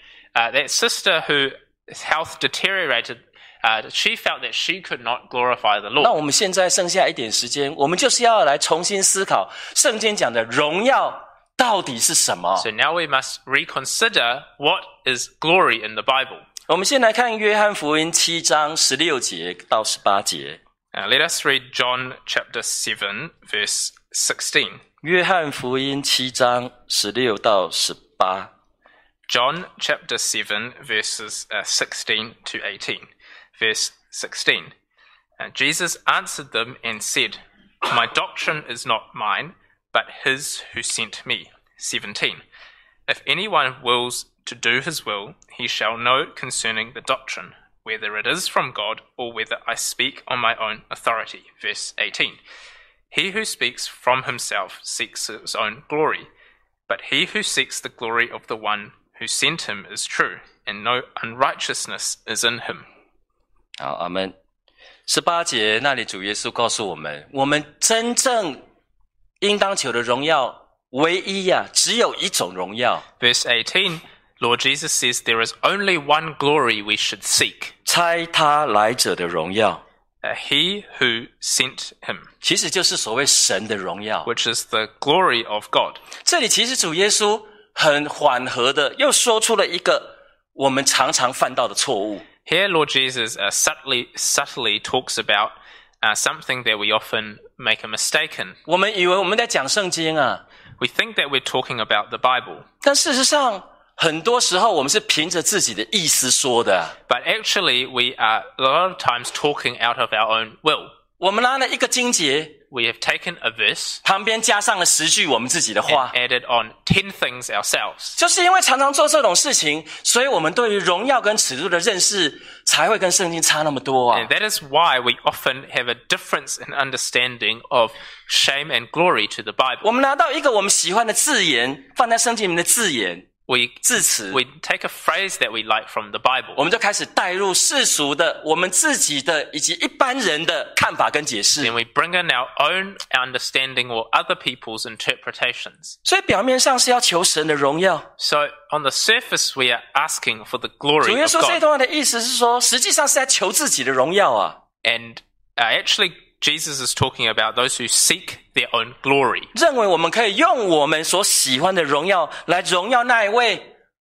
health deteriorated, she felt that she could not glorify the 那 Lord. 我们现在剩下一点时间，我们就是要来重新思考圣经讲的荣耀到底是什么。 So now we must reconsider what is glory in the Bible. 我们先来看约翰福音7章16节到18节。 Let us read John chapter 7, verse 16. 约翰福音7章16到18。 John chapter 7, verses 16 to 18. Verse 16. Jesus answered them and said, My doctrine is not mine, but his who sent me. 17. If anyone wills to do his will, he shall know concerning the doctrine, whether it is from God or whether I speak on my own authority. Verse 18. He who speaks from himself seeks his own glory, but he who seeks the glory of the one who sent him is true, and no unrighteousness is in him. 好，阿们。18节那里主耶稣告诉我们，我们真正应当求的荣耀，唯一只有一种荣耀。 Verse 18, Lord Jesus says there is only one glory we should seek, 差他来者的荣耀， he who sent him, 其实就是所谓神的荣耀。 which is the glory of God. 这里其实主耶稣很缓和的又说出了一个我们常常犯到的错误。 Here, Lord Jesus subtly talks about something that we often make a mistake in. 我们以为我们在讲圣经啊， We think that we're talking about the Bible, 但事实上很多时候我们是凭着自己的意思说的。 but actually we are a lot of times talking out of our own will. 我们拿了一个经节， We have taken a verse 旁边加上了10句我们自己的话。 and added on 10 things ourselves. 就是因为常常做这种事情，所以我们对于荣耀跟尺度的认识才会跟圣经差那么多啊 And。that is why we often have a difference in understanding of shame and glory to the Bible. 我们拿到一个我们喜欢的字眼，放在圣经里面的字眼、 字词， We take a phrase that we like from the Bible. 我们就开始带入世俗的、我们自己的以及一般人的看法跟解释。 Then we bring in our own understanding or other people's interpretations. 所以表面上是要求神的荣耀。 So on the surface, we are asking for the 主 glory 耶 of 稣这 God. 段话的意思是说，实际上是在求自己的荣耀啊。 And actually, Jesus is talking about those who seek their own glory. 认为我们可以用我们所喜欢的荣耀来荣耀那一位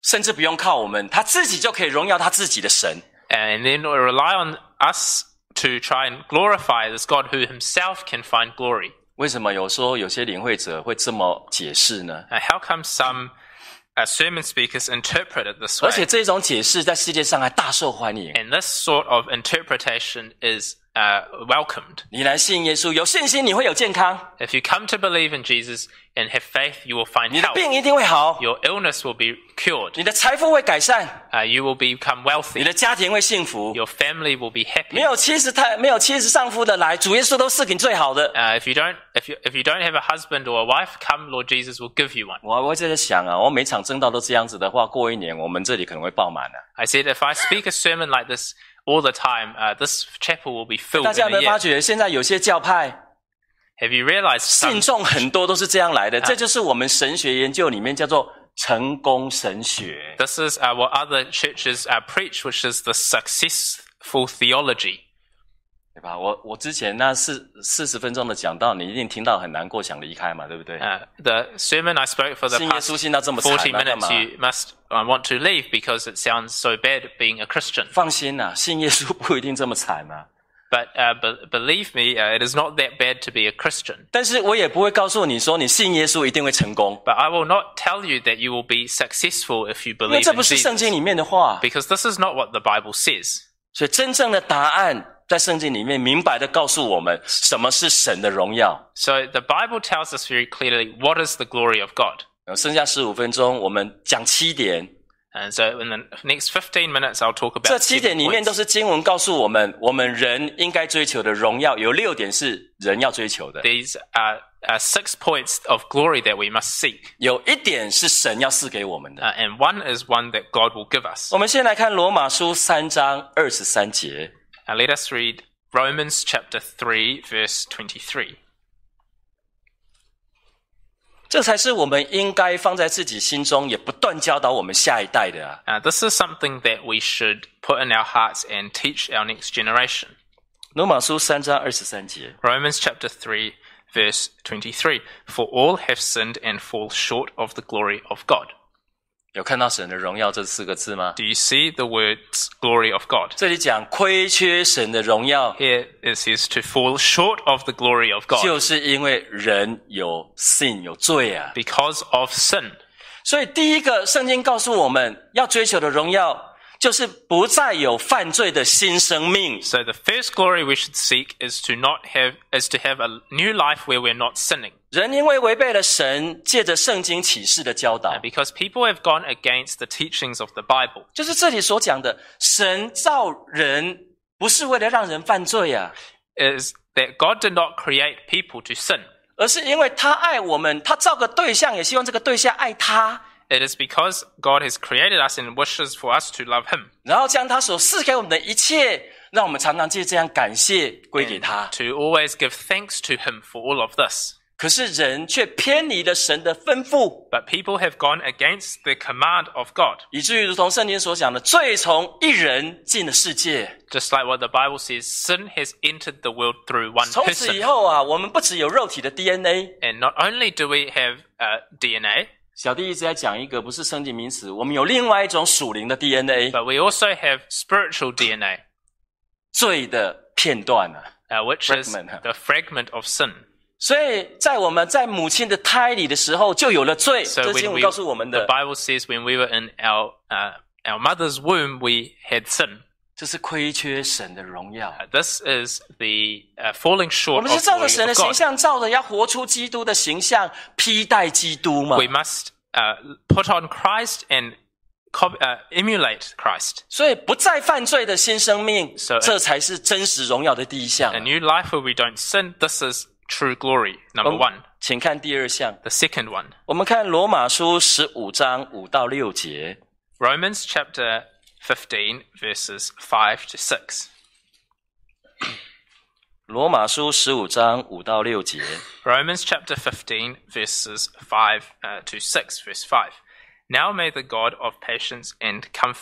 甚至不用靠我们，他自己就可以荣耀他自己的神。 And then we rely on us to try and glorify this God who himself can find glory. 为什么有些领会者会这么解释呢？ How come some sermon speakers interpret it this 而且 way? 这种解释在世界上还大受欢迎。 And this sort of interpretation is welcomed. 你来信耶稣，有信心你会有健康， If you come to believe in Jesus and have faith, you will find 你的 health. 病一定会好， Your illness will be cured. 你的财富会改善， You will become 你 wealthy. 的家庭会幸福。 Your family will be 没 happy. 有妻子丈夫的来，主耶稣都是给你最好的。 If you don't have a husband or a wife, come, Lord Jesus will give you one. 我在想啊，我每场正道都这样子的话，过一年我们这里可能会爆满了。 I said, if I speak a sermon like this all the time, this chapel will be filled 大家有 in 没 a 有发 year. 觉，现在有些教派 Have you realized 信 some 众很多都是这样来的？这就是我们神学研究里面叫做成功神学。 this is what other churches preach, which is the successful theology. 对吧？我之前那40分钟的讲道，你一定听到很难过，想离开嘛，对不对？ The sermon I spoke for the 信耶 past 稣信到这么惨， 40 那干嘛 minutes, you must want to leave because it sounds so bad being a Christian. 放心啦，信耶稣不一定这么惨啊。 But believe me, it is not that bad to be a Christian. 但是我也不会告诉你说，你信耶稣一定会成功， But I will not tell you that you will be successful if you 因为 believe 这 in 不是圣 Jesus. 经里面的话。 Because this is not what the Bible says. 所以真正的答案在圣经里面明白的告诉我们，什么是神的荣耀。 So the Bible tells us very clearly what is the glory of God. 剩下15分钟，我们讲7点。 And so in the next 15 minutes, I'll talk 这 about 7 7 点里面 points. 都是经文告诉我们，我们人应该追求的荣耀，有6点是人要追求的， These are 6 points of glory that we must seek. 有1点是神要赐给我们的。 And one is one that God will give us. 我们先来看罗马书3章23节。 Let us read Romans chapter 3, verse 23. 这才是我们应该放在自己心中，也不断教导我们下一代的啊。 This is something that we should put in our hearts and teach our next generation. 罗马书3章23节， Romans chapter 3, verse 23. For all have sinned and fall short of the glory of God. 有看到神的荣耀这4个字吗？ Do you see the words glory of God? 这里讲亏缺神的荣耀， Here it says to fall short of the glory of God 就是因为人有sin有罪啊。 because of sin. 所以第一个圣经告诉我们要追求的荣耀，就是不再有犯罪的新生命。 So the first glory we should seek is to have a new life where we're not sinning. 人因为违背了神借着圣经启示的教导， Because people have gone against the teachings of the Bible. 就是这里所讲的，神造人不是为了让人犯罪啊， Is that God did not create people to sin. 而是因为他爱我们，他造个对象，也希望这个对象爱他， It is because God has created us and wishes for us to love Him. 然后将他所赐给我们的一切，让我们常常借这样感谢归给他。 To always give thanks to Him for all of this. 可是人却偏离了神的吩咐， But people have gone against the command of God. 以至于如同圣经所讲的，罪从一人进了世界。 Just like what the Bible says, sin has entered the world through one 从此以 person. 后啊，我们不只有肉体的 DNA。 And not only do we have DNA, 小弟一直在讲一个不是圣经名词，我们有另外一种属灵的 DNA， but we also have spiritual DNA, 罪的片段啊。 which is Fragment. the fragment of sin. 所以在我们在母亲的胎里的时候，就有了罪。 So 这 when 经文 we, 告诉我们 the 的， Bible says when we were in our mother's womb, we had sin. 这是亏缺神的荣耀。 This is the falling 我 short 们 of 是照着 glory 神的 of 形 God. 象，照着要活出基督的形象，披戴基督嘛。 We must put on Christ and emulate Christ. 所以不再犯罪的新生命， So- 这才是真实荣耀的第一项 A new life where we don't sin, this is true glory, number one. 请看第2项， The second one, 我们看罗马书15章5到6节。 Romans chapter 15, verses 5 to 6. 罗马书15章5到6节。 Romans chapter 15, verses 5 to 6, verse 5. Now may the God of patience and comfort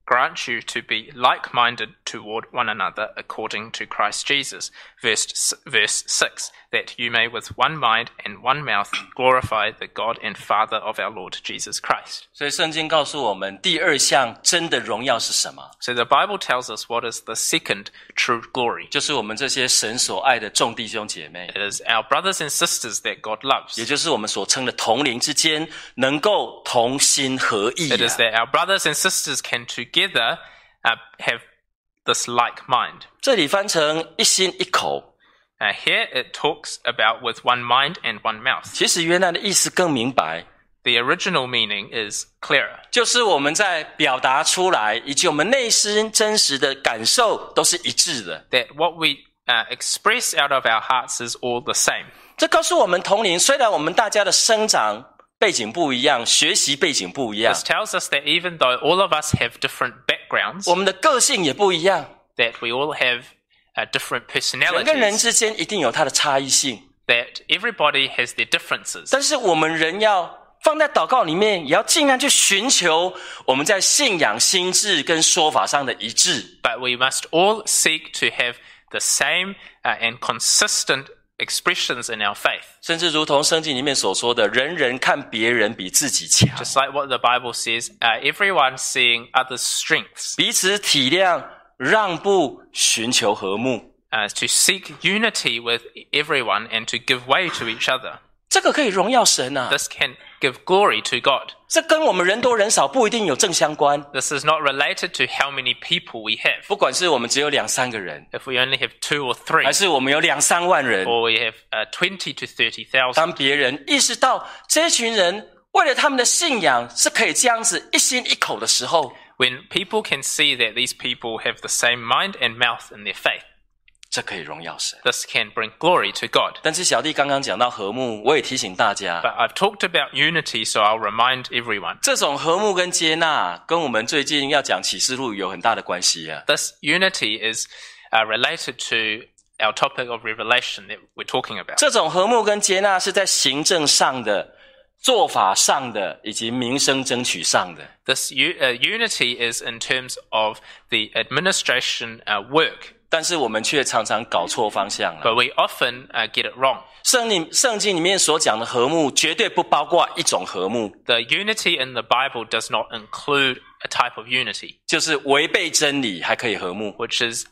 grant you to be like-minded toward one another according to Christ Jesus. Verse 6, that you may with one mind and one mouth glorify the God and Father of our Lord Jesus Christ. 所以圣经告诉我们，第二项真的荣耀是什么？ So the Bible tells us what is the second true glory. 就是我们这些神所爱的众弟兄姐妹， It is our brothers and sisters that God loves. 也就是我们所称的同灵之间，能够同心合意、 It is that our brothers and sisters can together have this like mind. 这里翻成一心一口， Here it talks about with one mind and one mouth. 其实原来的意思更明白， The original meaning is clearer. 就是我们在表达出来，以及我们内心真实的感受都是一致的。 That what we express out of our hearts is all the same. 这告诉我们同龄，虽然我们大家的生长背景不一样，学习背景不一样， This tells us that even though all of us have different backgrounds, 我们的个性也不一样， that we all have different 人跟人 personalities, 之间一定有它的差异性。 that everybody has their differences. 但是我们人要放在祷告里面，也要尽量去寻求我们在信仰、心智跟说法上的一致。 But we must all seek to have the same and consistent expressions in our faith. 甚至如同圣经里面所说的，人人看别人比自己强， Just like what the Bible says, everyone seeing others' strengths, 彼此体谅、让步、寻求和睦。 to seek unity with everyone and to give way to each other. 这个可以荣耀神啊！ This can give glory to God. 这跟我们人多人少不一定有正相关。 This is not related to how many people we have. 不管是我们只有2-3个人， If we only have 2 or 3, 还是我们有2-3万人， or we have 20 to 30,000. 当别人意识到这群人为了他们的信仰是可以这样子一心一口的时候， When people can see that these people have the same mind and mouth in their faith, 这可以荣耀神。 this can bring glory to God. 但是小弟刚刚讲到和睦，我也提醒大家， But I've talked about unity, so I'll remind everyone. 这种和睦跟接纳，跟我们最近要讲启示录有很大的关系啊。 This unity is related to our topic of Revelation that we're talking about. 这种和睦跟接纳是在行政上的、做法上的，以及民生争取上的。 This unity is in terms of the administration work, 但是我们却常常搞错方向了。 but we often get it wrong. 圣经里面所讲的和睦，绝对不包括一种和睦， The unity in the Bible does not include a type of unity, 就是违背真理还可以和睦。 which is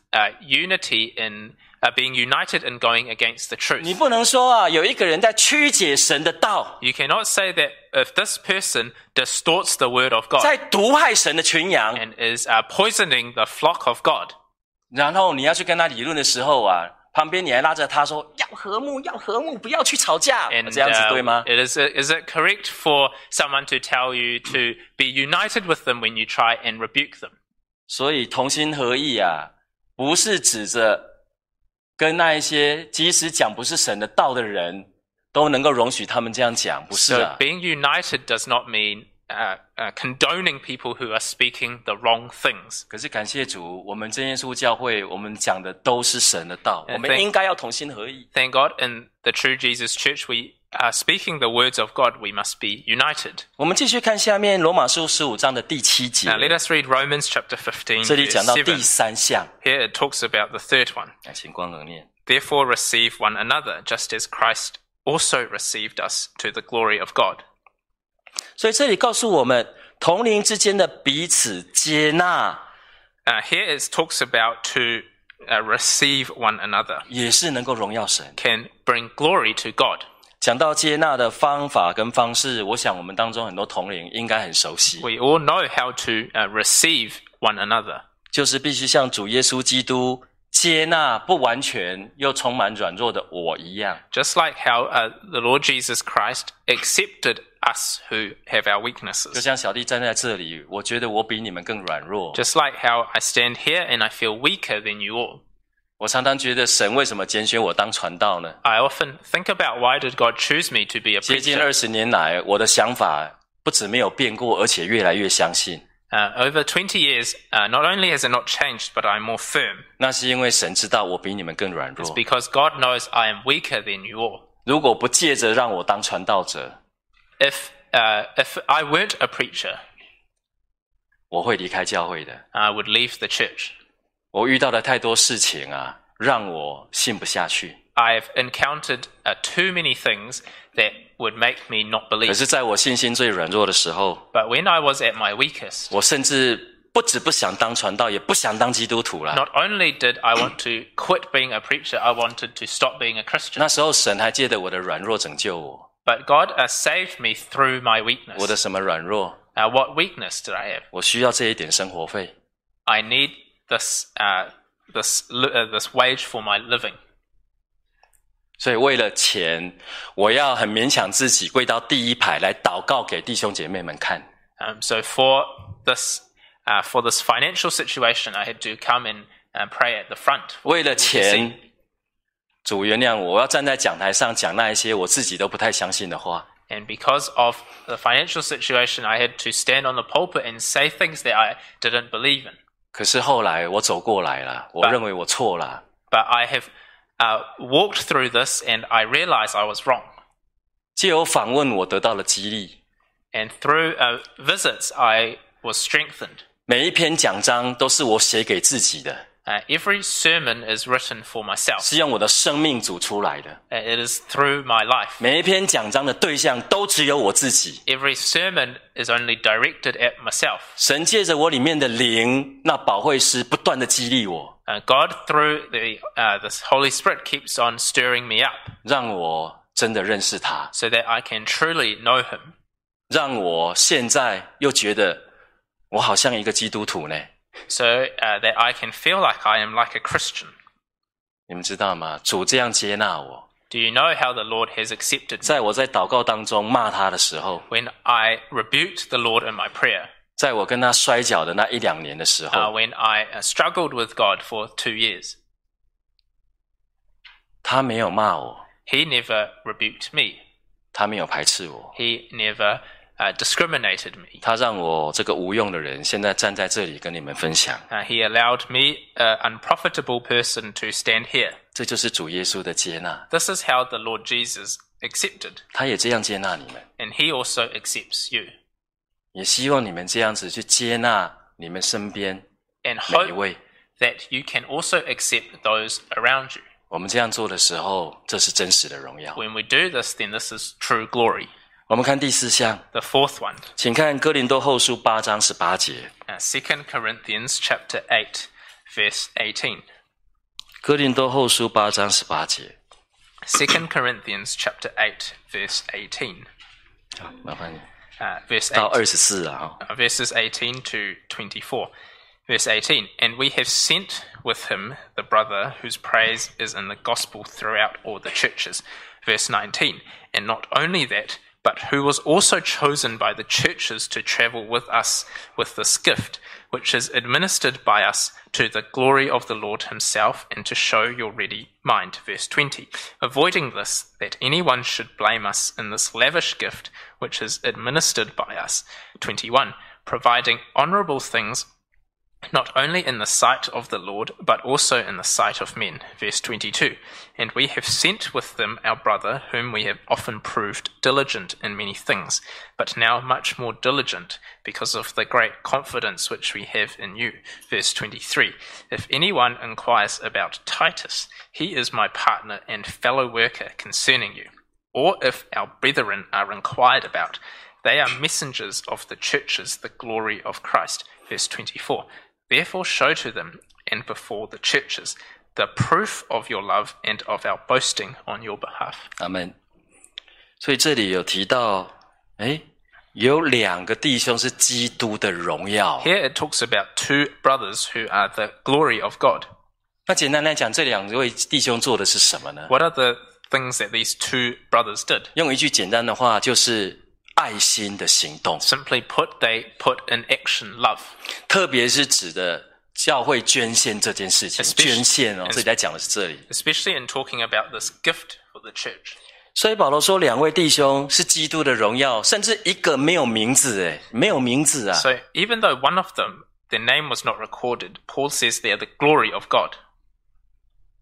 unity in being united and going against the 你 truth. 不能说啊，有一个人在曲解神的道， You cannot say that if this person distorts the word of God 在毒害神的群羊， and is poisoning the flock of God, 然后你要去跟他理论的时候啊，旁边你还拉着他说要和睦，要和睦，不要去吵架， and 这样子对吗？ is it correct for someone to tell you to be united with them when you try and rebuke them? 所以同心合意啊，不是指着跟那一些即使讲不是神的道的人都能够容许他们这样讲，不是 So 啊。 being united does not mean condoning people who are speaking the wrong things. 可是感谢主，我们真耶稣教会，我们讲的都是神的道， And 我们应该要同心合意。 Thank God, in the true Jesus Church, we are speaking the words of God. We must be united. 我们继续看下面罗马书15章的第7节， Now let us read Romans chapter 15, 这里 verse 讲到第 7. 3项， Here it talks about the third one. 请光和念。 Therefore receive one another, just as Christ also received us to the glory of God. 所以这里告诉我们，同龄之间的彼此接纳， Here it talks about to receive one another, 也是能够荣耀神。 can bring glory to God. 讲到接纳的方法跟方式，我想我们当中很多同龄应该很熟悉， We all know how to receive one another. 就是必须像主耶稣基督接纳不完全又充满软弱的我一样。 Just like how the Lord Jesus Christ accepted us who have our 就 weaknesses. 像小弟站在这里，我觉得我比你们更软弱。 Just like how I stand here and I feel weaker than you all. 我常常觉得神为什么拣选我当传道呢？ I often think about why did God choose me to be a 接近 preacher? 20年来，我的想法不止没有变过，而且越来越相信。 Over 20 years, not only has it not changed, but I'm more firm. 那是因为神知道我比你们更软弱。 Because God knows I am weaker than you all. 如果不借着让我当传道者， If I weren't a preacher, 我会离开教会的。 I would leave the church. 我遇到了太多事情啊，让我信不下去。 I've encountered too many things that would make me not 可 believe. 是在我信心最软弱的时候， But when I was at my weakest, 我甚至不想当传道，也不想当基督徒了。 not only did I want to quit being a preacher, I wanted to stop being a Christian. 那时候神还借着我的软弱拯救我。 But God saved me through my 我的 weakness. 什么软弱？ What weakness did I have? 我需要这一点生活费。 I need this wage for my living. 所以为了钱，我要很勉强自己跪到第一排来祷告给弟兄姐妹们看。 So for this financial situation, I had to come and pray at the front. 为了钱，主原谅我，我要站在讲台上讲那一些我自己都不太相信的话。 And because of the financial situation, I had to stand on the pulpit and say things that I didn't believe in. 可是后来我走过来了，我认为我错了。 But I have walked through this and I realized I was wrong. 藉由访问，我得到了激励。 And through visits, I was strengthened. 每一篇讲章都是我写给自己的， Every sermon is written for myself. 是用我的生命煮出来的。 It is through my life. 每一篇讲章的对象都只有我自己。 Every sermon is only directed at myself. 神借着我里面的灵，那保惠师不断的激励我， God, through this Holy Spirit, keeps on stirring me up 让我真的认识他， so that I can truly know Him. 让我现在又觉得我好像一个基督徒呢。 So that I can feel like I am like a Christian. 你们知道吗？主这样接纳我， Do you know how the Lord has accepted me? 在我在祷告当中骂他的时候， When I rebuked the Lord in my prayer, 在我跟他摔跤的那1-2年的时候， when I struggled with God for 2 years, 他没有骂我， He never rebuked me. 他没有排斥我， He never discriminated me. 他让我这个无用的人现在站在这里跟你们分享， He allowed me, an unprofitable person, to stand here. 这就是主耶稣的接纳， This is how the Lord Jesus accepted, 他也这样接纳你们， and He also accepts you. 也希望你们这样子去接纳你们身边 And 每一 hope 位。 that you can also accept those around you. 我们这样做的时候，这是真实的荣耀。 When we do this, then this is true glory. 我们看第4项， The fourth one, 请看哥林多后书8章18节。 2 Corinthians chapter 8, verse 18. 哥林多后书8章18节， 2 Corinthians chapter 8, verse 18. 好，麻烦你 Verse 到 8, 24啊。 verses 18 to 24. Verse 18, and we have sent with him the brother whose praise is in the gospel throughout all the churches. Verse 19, and not only that, but who was also chosen by the churches to travel with us with this gift, which is administered by us to the glory of the Lord himself and to show your ready mind. Verse 20, avoiding this, that anyone should blame us in this lavish gift, which is administered by us. 21, providing honorable things not only in the sight of the Lord, but also in the sight of men. Verse 22, and we have sent with them our brother, whom we have often proved diligent in many things, but now much more diligent, because of the great confidence which we have in you. Verse 23, if anyone inquires about Titus, he is my partner and fellow worker concerning you. Or if our brethren are inquired about, they are messengers of the churches, the glory of Christ. Verse 24, therefore show to them and before the churches the proof of your love and of our boasting on your behalf. 阿们。所以这里有提到，有2个弟兄是基督的荣耀。 Here it talks about 2 brothers who are the glory of God. 那简单来讲，这2位弟兄做的是什么呢？ What are the things that these 2 brothers did? 用一句简单的话，就是爱心的行动。 Simply put, they put in action love. 特别是指的教会捐献这件事情， Especially- 捐献哦，这里在讲的是这里。 Especially in talking about this gift for the church. 所以保罗说2位弟兄是基督的荣耀，甚至一个没有名字，没有名字啊。 So even though one of them, their name was not recorded, Paul says they are the glory of God.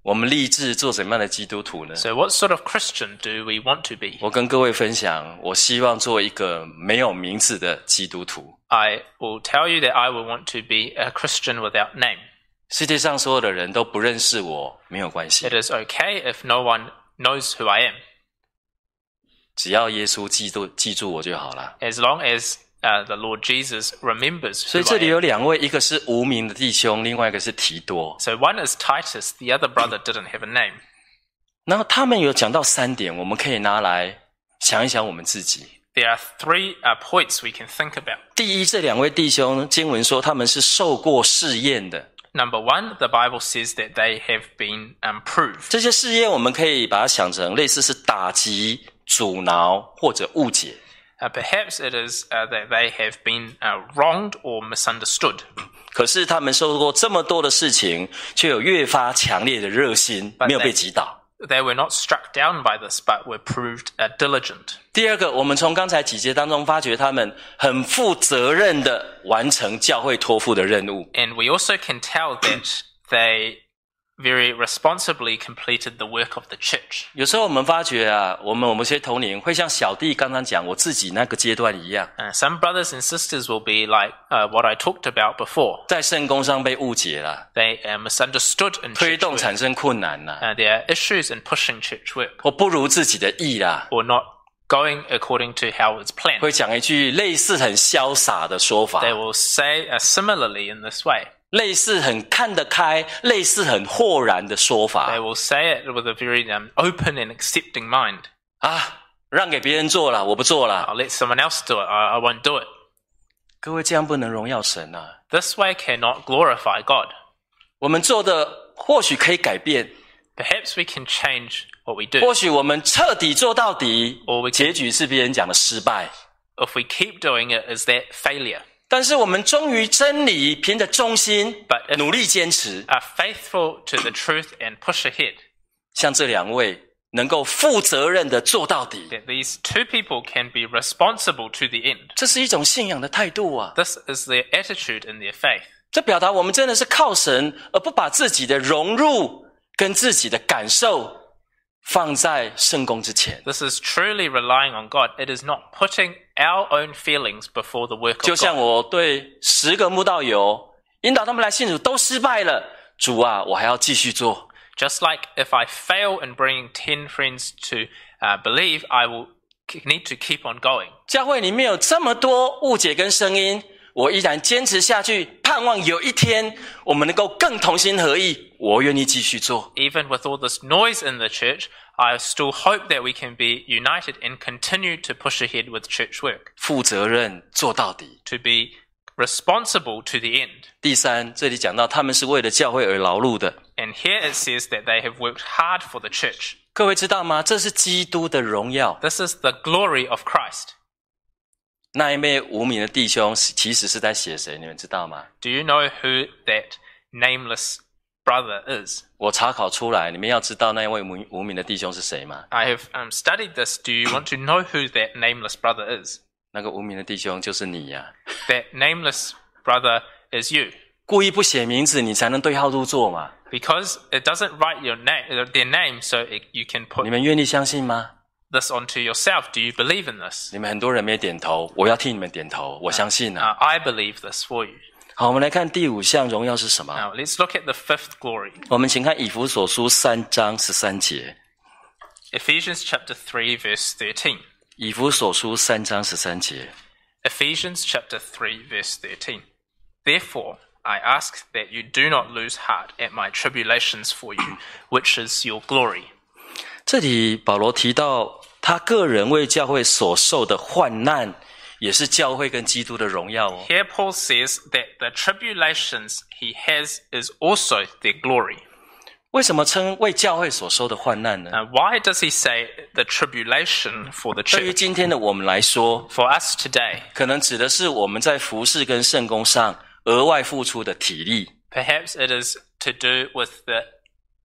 我们立志做怎么样的基督徒呢？ So what sort of Christian do we want to be? 我跟各位分享，我希望做一个没有名字的基督徒。 I will tell you that I will want to be a Christian without name. 世界上所有的人都不认识我，没有关系 It， is okay if no one knows who I am, 只要耶稣记住我就好了。 as long as the Lord Jesus remembers 所以 who 这 I 里 am. 有2位，一个是无名的弟兄，另外一个是提多。 So one is Titus, the other brother didn't have a name. 然后他们有讲到3点，我们可以拿来想一想我们自己。 There are three points we can think about. 第一，这2位弟兄，经文说他们是受过试验的。 Number one, the Bible says that they have been proved. 这些试验我们可以把它想成类似是打击、阻挠或者误解。 Perhaps it is that they have been wronged or misunderstood. 可是他们受过这么多的事情，却有越发强烈的热心，没有被击倒。 They were not struck down by this, but were proved diligent. 第二个，我们从刚才几节当中发觉他们很负责任的完成教会托付的任务。 And we also can tell that they very responsibly completed the work of the church. 有时候我们发觉啊，我们些同龄会像小弟刚刚讲我自己那个阶段一样， Some brothers and sisters will be like what I talked about before. 在圣工上被误解了， They misunderstood in 推 church 动 work. 产生困难了， There are issues in pushing church work 或不如自己的意啦， or not going according to how it's planned. 会讲一句类似很潇洒的说法， They will say similarly in this way. 类似很看得开，类似很豁然的说 They 法 will say it with a very open and accepting mind. 啊，让给别人做了，我不做了。 I'll let someone else do it. I won't do it. 各位，这样不能荣耀神啊！ This way cannot glorify God. 我们做的或许可以改变， Perhaps we can change what we 或 do. 许我们彻底做到底 Or we， 结局是别人讲的失败。 If we keep doing it, is that failure? 但是我们忠于真理，凭着忠心 But if 努力坚持， are faithful to the truth and push ahead, 像这2位能够负责任的做到底， that these two people can be responsible to the end. 这是一种信仰的态度啊！ This is their attitude in their faith. 这表达我们真的是靠神，而不把自己的融入跟自己的感受放在圣工之前。 This is truly relying on God. It is not putting our own feelings before the work 就 of 像 God. 我对10个慕道友引导他们来信主都失败了，主啊，我还要继续做。 Just like if I fail in bringing 10 friends to believe, I will need to keep on going. 教会里面有这么多误解跟声音，我依然坚持下去，盼望有一天我们能够更同心合意。我愿意继续做。 Even with all this noise in the church, I still hope that we can be united and continue to push ahead with church work, 负责任做到底。 to be responsible to the end. 第三，这里讲到他们是为了教会而劳碌的。 And here it says that they have worked hard for the church. 各位知道吗？这是基督的荣耀。 This is the glory of Christ. 那一位无名的弟兄其实是在写谁？你们知道吗？ Do you know who that nameless brother is? 我查考出来，你们要知道那一位无名的弟兄是谁吗？ I have studied this. Do you want to know who that nameless brother is? 那个无名的弟兄就是你呀、 That nameless brother is you. 故意不写名字，你才能对号入座嘛。 Because it doesn't write their name, so you can 你 put 们愿意相信吗？ this onto yourself. Do you believe in this? 你们很多人没点头，我要替你们点头，我相信啊。 I believe this for you. 好，我们来看第5项荣耀是什么？ Now, let's look at the fifth glory. 我们请看以弗所书3章13节。 Ephesians chapter 3, verse 13. 以弗所书3章13节。 Ephesians chapter 3, verse 13. Therefore, I ask that you do not lose heart at my tribulations for you, which is your glory. 这里保罗提到他个人为教会所受的患难，也是教会跟基督的荣耀哦。 Here Paul says that the tribulations he has is also their glory. 为什么称为教会所受的患难呢？ Now, why does he say the tribulation for the 对于 church? 今天的我们来说， For us today, 可能指的是我们在服事跟圣工上额外付出的体力， perhaps it is to do with the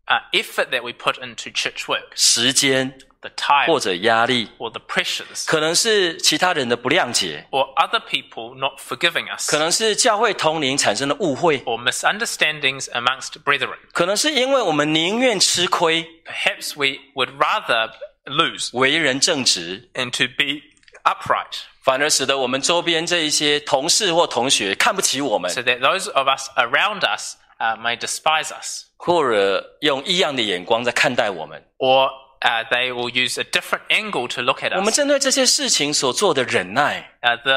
effort that we put into church work, 时间 the time 或者压力， or the pressures, 可能是其他人的不谅解， or other people not forgiving us, 可能是教会同龄产生的误会， or misunderstandings amongst brethren. 可能是因为我们宁愿吃亏， Perhaps we would rather lose 为人正直， and to be upright, 反而使得我们周边这一些同事或同学看不起我们， so that those of us around us may despise us, 或者用异样的眼光在看待我们。 or they will use a different angle to look at 我们 us. 针对这些事情所做的忍耐，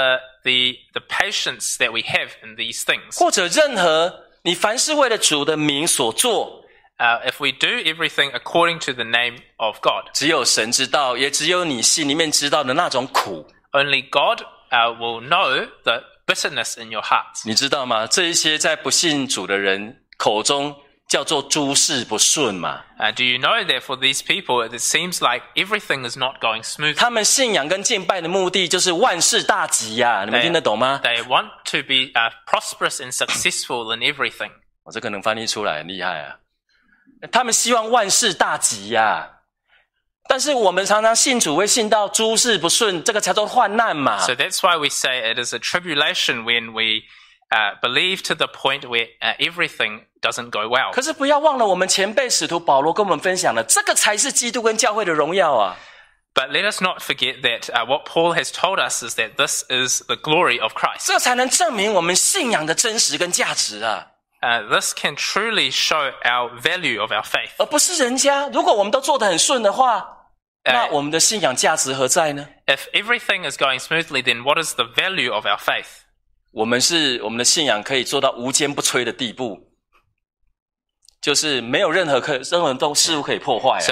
The patience that we have in these things. 或者任何你凡是为了主的名所做， If we do everything according to the name of God, 只有神知道，也只有你心里面知道的那种苦， only God will know the bitterness in your hearts. 你知道吗？这一些在不信主的人口中叫做诸事不顺嘛。 Do you know that for these people, it seems like everything is not going smoothly? 他们信仰跟敬拜的目的就是万事大吉呀、你们听得懂吗？ They want to be prosperous and successful in everything. 我这个能翻译出来，很厉害啊！他们希望万事大吉呀、但是我们常常信主会信到诸事不顺，这个才叫患难嘛。 So that's why we say it is a tribulation when we believe to the point where everything doesn't go well. 可是不要忘了，我们前辈使徒保罗跟我们分享的，这个才是基督跟教会的荣耀啊！ But let us not forget that what Paul has told us is that this is the glory of Christ. 这才能证明我们信仰的真实跟价值啊！ This can truly show our value of our faith. 而不是人家。如果我们都做得很顺的话，那我们的信仰价值何在呢？ If everything is going smoothly, then what is the value of our faith? 我们的信仰可以做到无坚不摧的地步，就是没有任何事物可以破坏啊。 So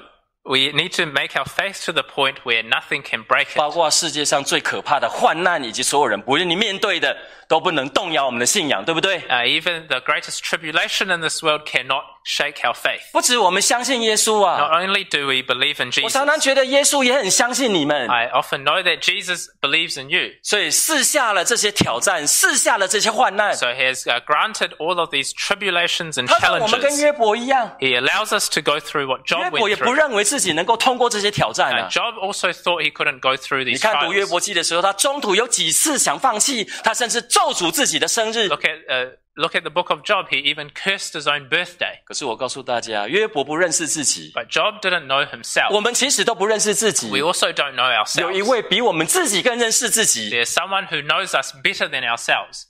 we need to make our faith to the point where nothing can break it. 包括世界上最可怕的患难，以及所有人不愿意面对的，都不能动摇我们的信仰，对不对？ Even the greatest tribulation in this world cannot shake our faith. 不止我们相信耶稣 Not 啊， only do we believe in 我 Jesus, 常常觉得耶稣也很相信你们， I often know that Jesus believes in you. 所以赐下了这些挑战，赐下了这些患难。 So he has granted all of these tribulations and 他让我们跟 challenges. 约伯一样， He allows us to go through what 约 Job 伯也 went 不 through. 认为自己能够通过这些挑战啊。 Job also thought he couldn't go through 你 these 看读约 trials. 伯记的时候，他中途有几次想放弃，他甚至咒诅自己的生日。 Look at the book of Job. He even cursed his own birthday. 可是我告诉大家，约伯不认识自己， But Job didn't know himself. 我们其实都不认识自己。 We also don't know 有一 ourselves. 位比我们自己更认识自己， There's someone who knows us better than ourselves.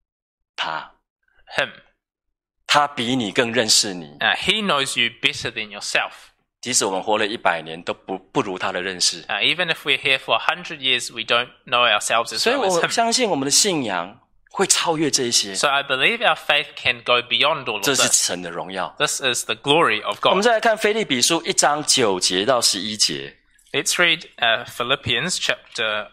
他 Him. 比你更认识你。 He knows you better than yourself. 即使我们活了100年，都不如他的认识。 Even if we're here for 100 years, we don't know ourselves as 所以 well as 我 him. 相信我们的信仰会超越这一些， So I believe our faith can go beyond all of 这是 this. 神的荣耀。 This is the glory of 我们 God. 再来看腓立比书1章9节到11节。 Let's read Philippians chapter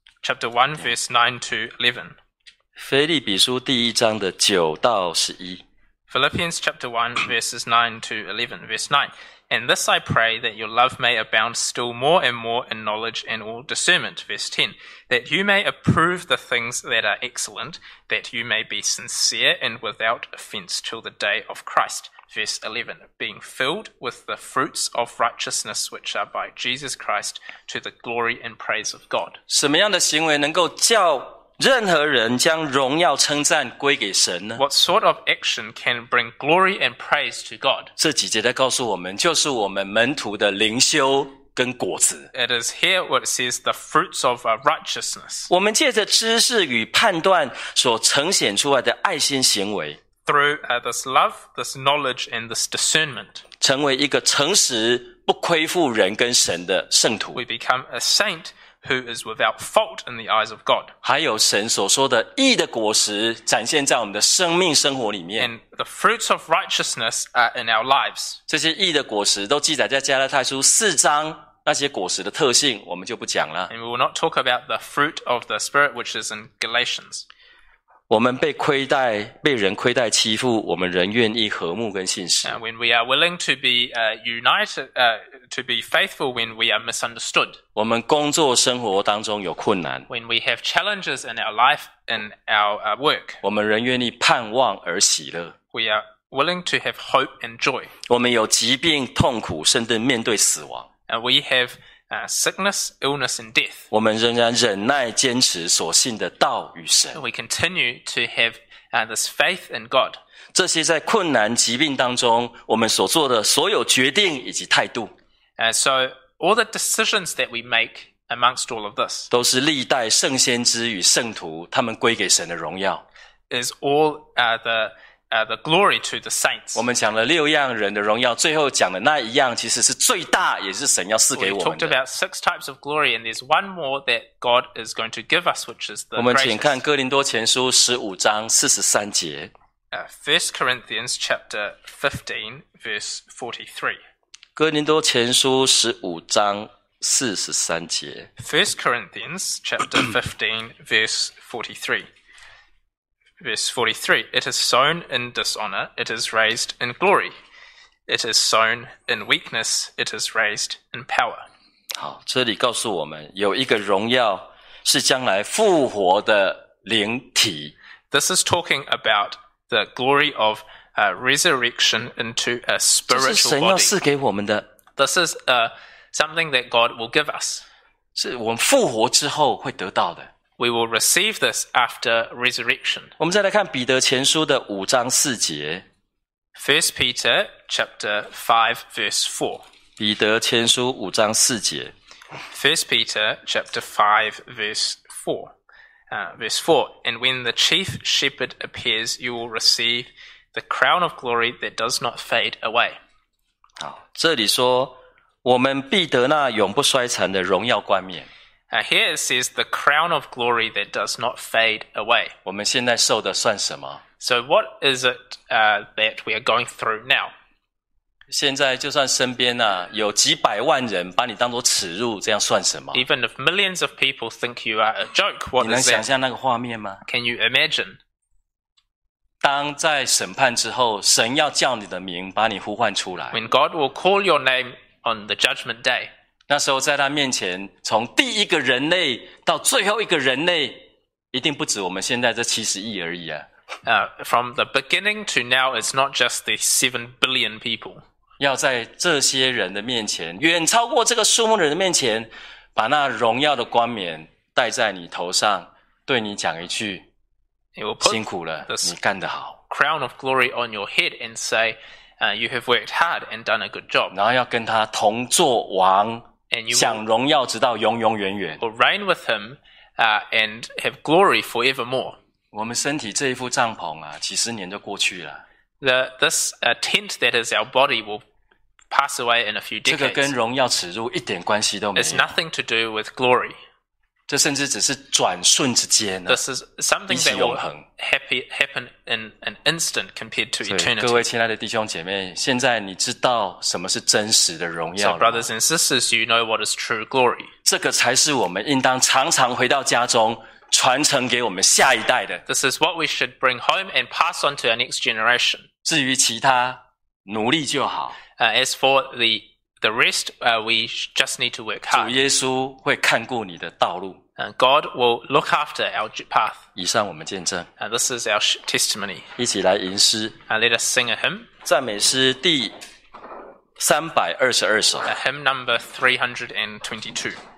1, verse 9 to 11. 腓立比书第1章的9到11。 Philippians chapter 1, verses 9 to 11. Verse 9. And this I pray, that your love may abound still more and more in knowledge and all discernment. Verse 10. That you may approve the things that are excellent, that you may be sincere and without offense till the day of Christ. Verse 11. Being filled with the fruits of righteousness which are by Jesus Christ, to the glory and praise of God. 什么样的行为能够叫任何人将荣耀称赞归给神呢？ What sort of action can bring glory and praise to God? 这几节在告诉我们，就是我们门徒的灵修跟果子。 It is here what it says, the fruits of righteousness. 我们借着知识与判断所呈现出来的爱心行为， Through this love, this knowledge, and this discernment, 成为一个诚实不亏负人跟神的圣徒。 we become a saint who is without fault in the eyes of God. 还有神所说的义的果实展现在我们的生命生活里面。 And the fruits of righteousness are in our lives. 这些义的果实都记载在加拉太书4章，那些果实的特性我们就不讲了。 And we will not talk about the fruit of the Spirit, which is in Galatians. 我们被人亏待欺负，我们仍愿意和睦跟信实。 When we are willing to be united, to be faithful when we are misunderstood. 我们工作生活当中有困难， When we have challenges in our life, in our work, 我们仍愿意盼望而喜乐。 willing to have hope and joy. 我们有疾病、痛苦，甚至面对死亡， We have sickness, illness, and death. 我们仍然忍耐坚持所信的道与神。 We continue to have this faith in God. 这些在困难、疾病当中，我们所做的所有决定以及态度， So all the decisions that we make amongst all of this 都是历代圣先知与圣徒他们归给神的荣耀。 is all the glory to the saints. 我们讲了6样人的荣耀，最后讲的那一样其实是最大，也是神要赐给 We 我们 talked 的。 about 6 types of glory, and there's one more that God is going to give us, which is the 我们请看 greatest. 哥林多前书15章43节。 1 Corinthians chapter 15, verse 43. 哥林多前书15章43节。 1 Corinthians chapter 15, verse 43. Verse 43, it is sown in dishonor, it is raised in glory. It is sown in weakness, it is raised in power. 好，这里告诉我们有一个荣耀是将来复活的灵体。 This is talking about the glory of resurrection into a 这是 spiritual 神要 body. 赐给我们的， This is something that God will give us. 是我们复活之后会得到的。 We will receive this after resurrection. 我们再来看彼得前书的5章4节。 1 Peter chapter 5, verse 4. 彼得前书5章4节。 1 Peter chapter 5, verse 4. Verse 4, and when the chief shepherd appears, you will receive the crown of glory that does not fade away. 好，这里说我们必得那永不衰残的荣耀冠冕。 Here it says the crown of glory that does not fade away. 我们现在受的算什么？ So what is it that we are going through now? 现在就算身边有几百万人把你当作耻辱，这样算什么？ Even if millions of people think you are a joke, 你 what 能 is 想 that? 象那个画面吗？ Can you imagine? 当在审判之后，神要叫你的名，把你呼唤出来。 When God will call your name on the judgment day, 那时候在他面前，从第一个人类到最后一个人类，一定不止我们现在这70亿而已啊！ from the beginning to now, it's not just the 7 billion people. 要在这些人的面前，远超过这个数目的人的面前，把那荣耀的冠冕戴在你头上，对你讲一句 He will put 辛苦了， this 你干得好。 crown of glory on your head and say, you have worked hard and done a good job. 然后要跟他同作王， And you 享荣耀直到永永远远。 will reign with him and have glory forevermore. 我们身体这一副帐篷几十年就过去了， This tent that is our body will pass away in a few 这个跟 decades. 荣耀耻辱一点关系都没 It's 有。 nothing to do with glory. 这甚至只是转瞬之间 This is something 比起 that 永 will 恒。 happen in an instant compared to 对， eternity. 各位亲爱的弟兄姐妹，现在你知道什么是真实的荣 So 耀了吗？ brothers and sisters, you know what is true glory. 这个才是我们应当常常回到家中传承给我们下一代的。 This is what we should bring home and pass on to our next generation. 至于其他，努力就好。 As for the rest, we just need to work 主 hard. 耶稣会看顾你的道路。 God will look after our path. 以上我们见证， This is our testimony. 一起来吟诗， Let us sing a hymn, 赞美诗第322首。 hymn number 322.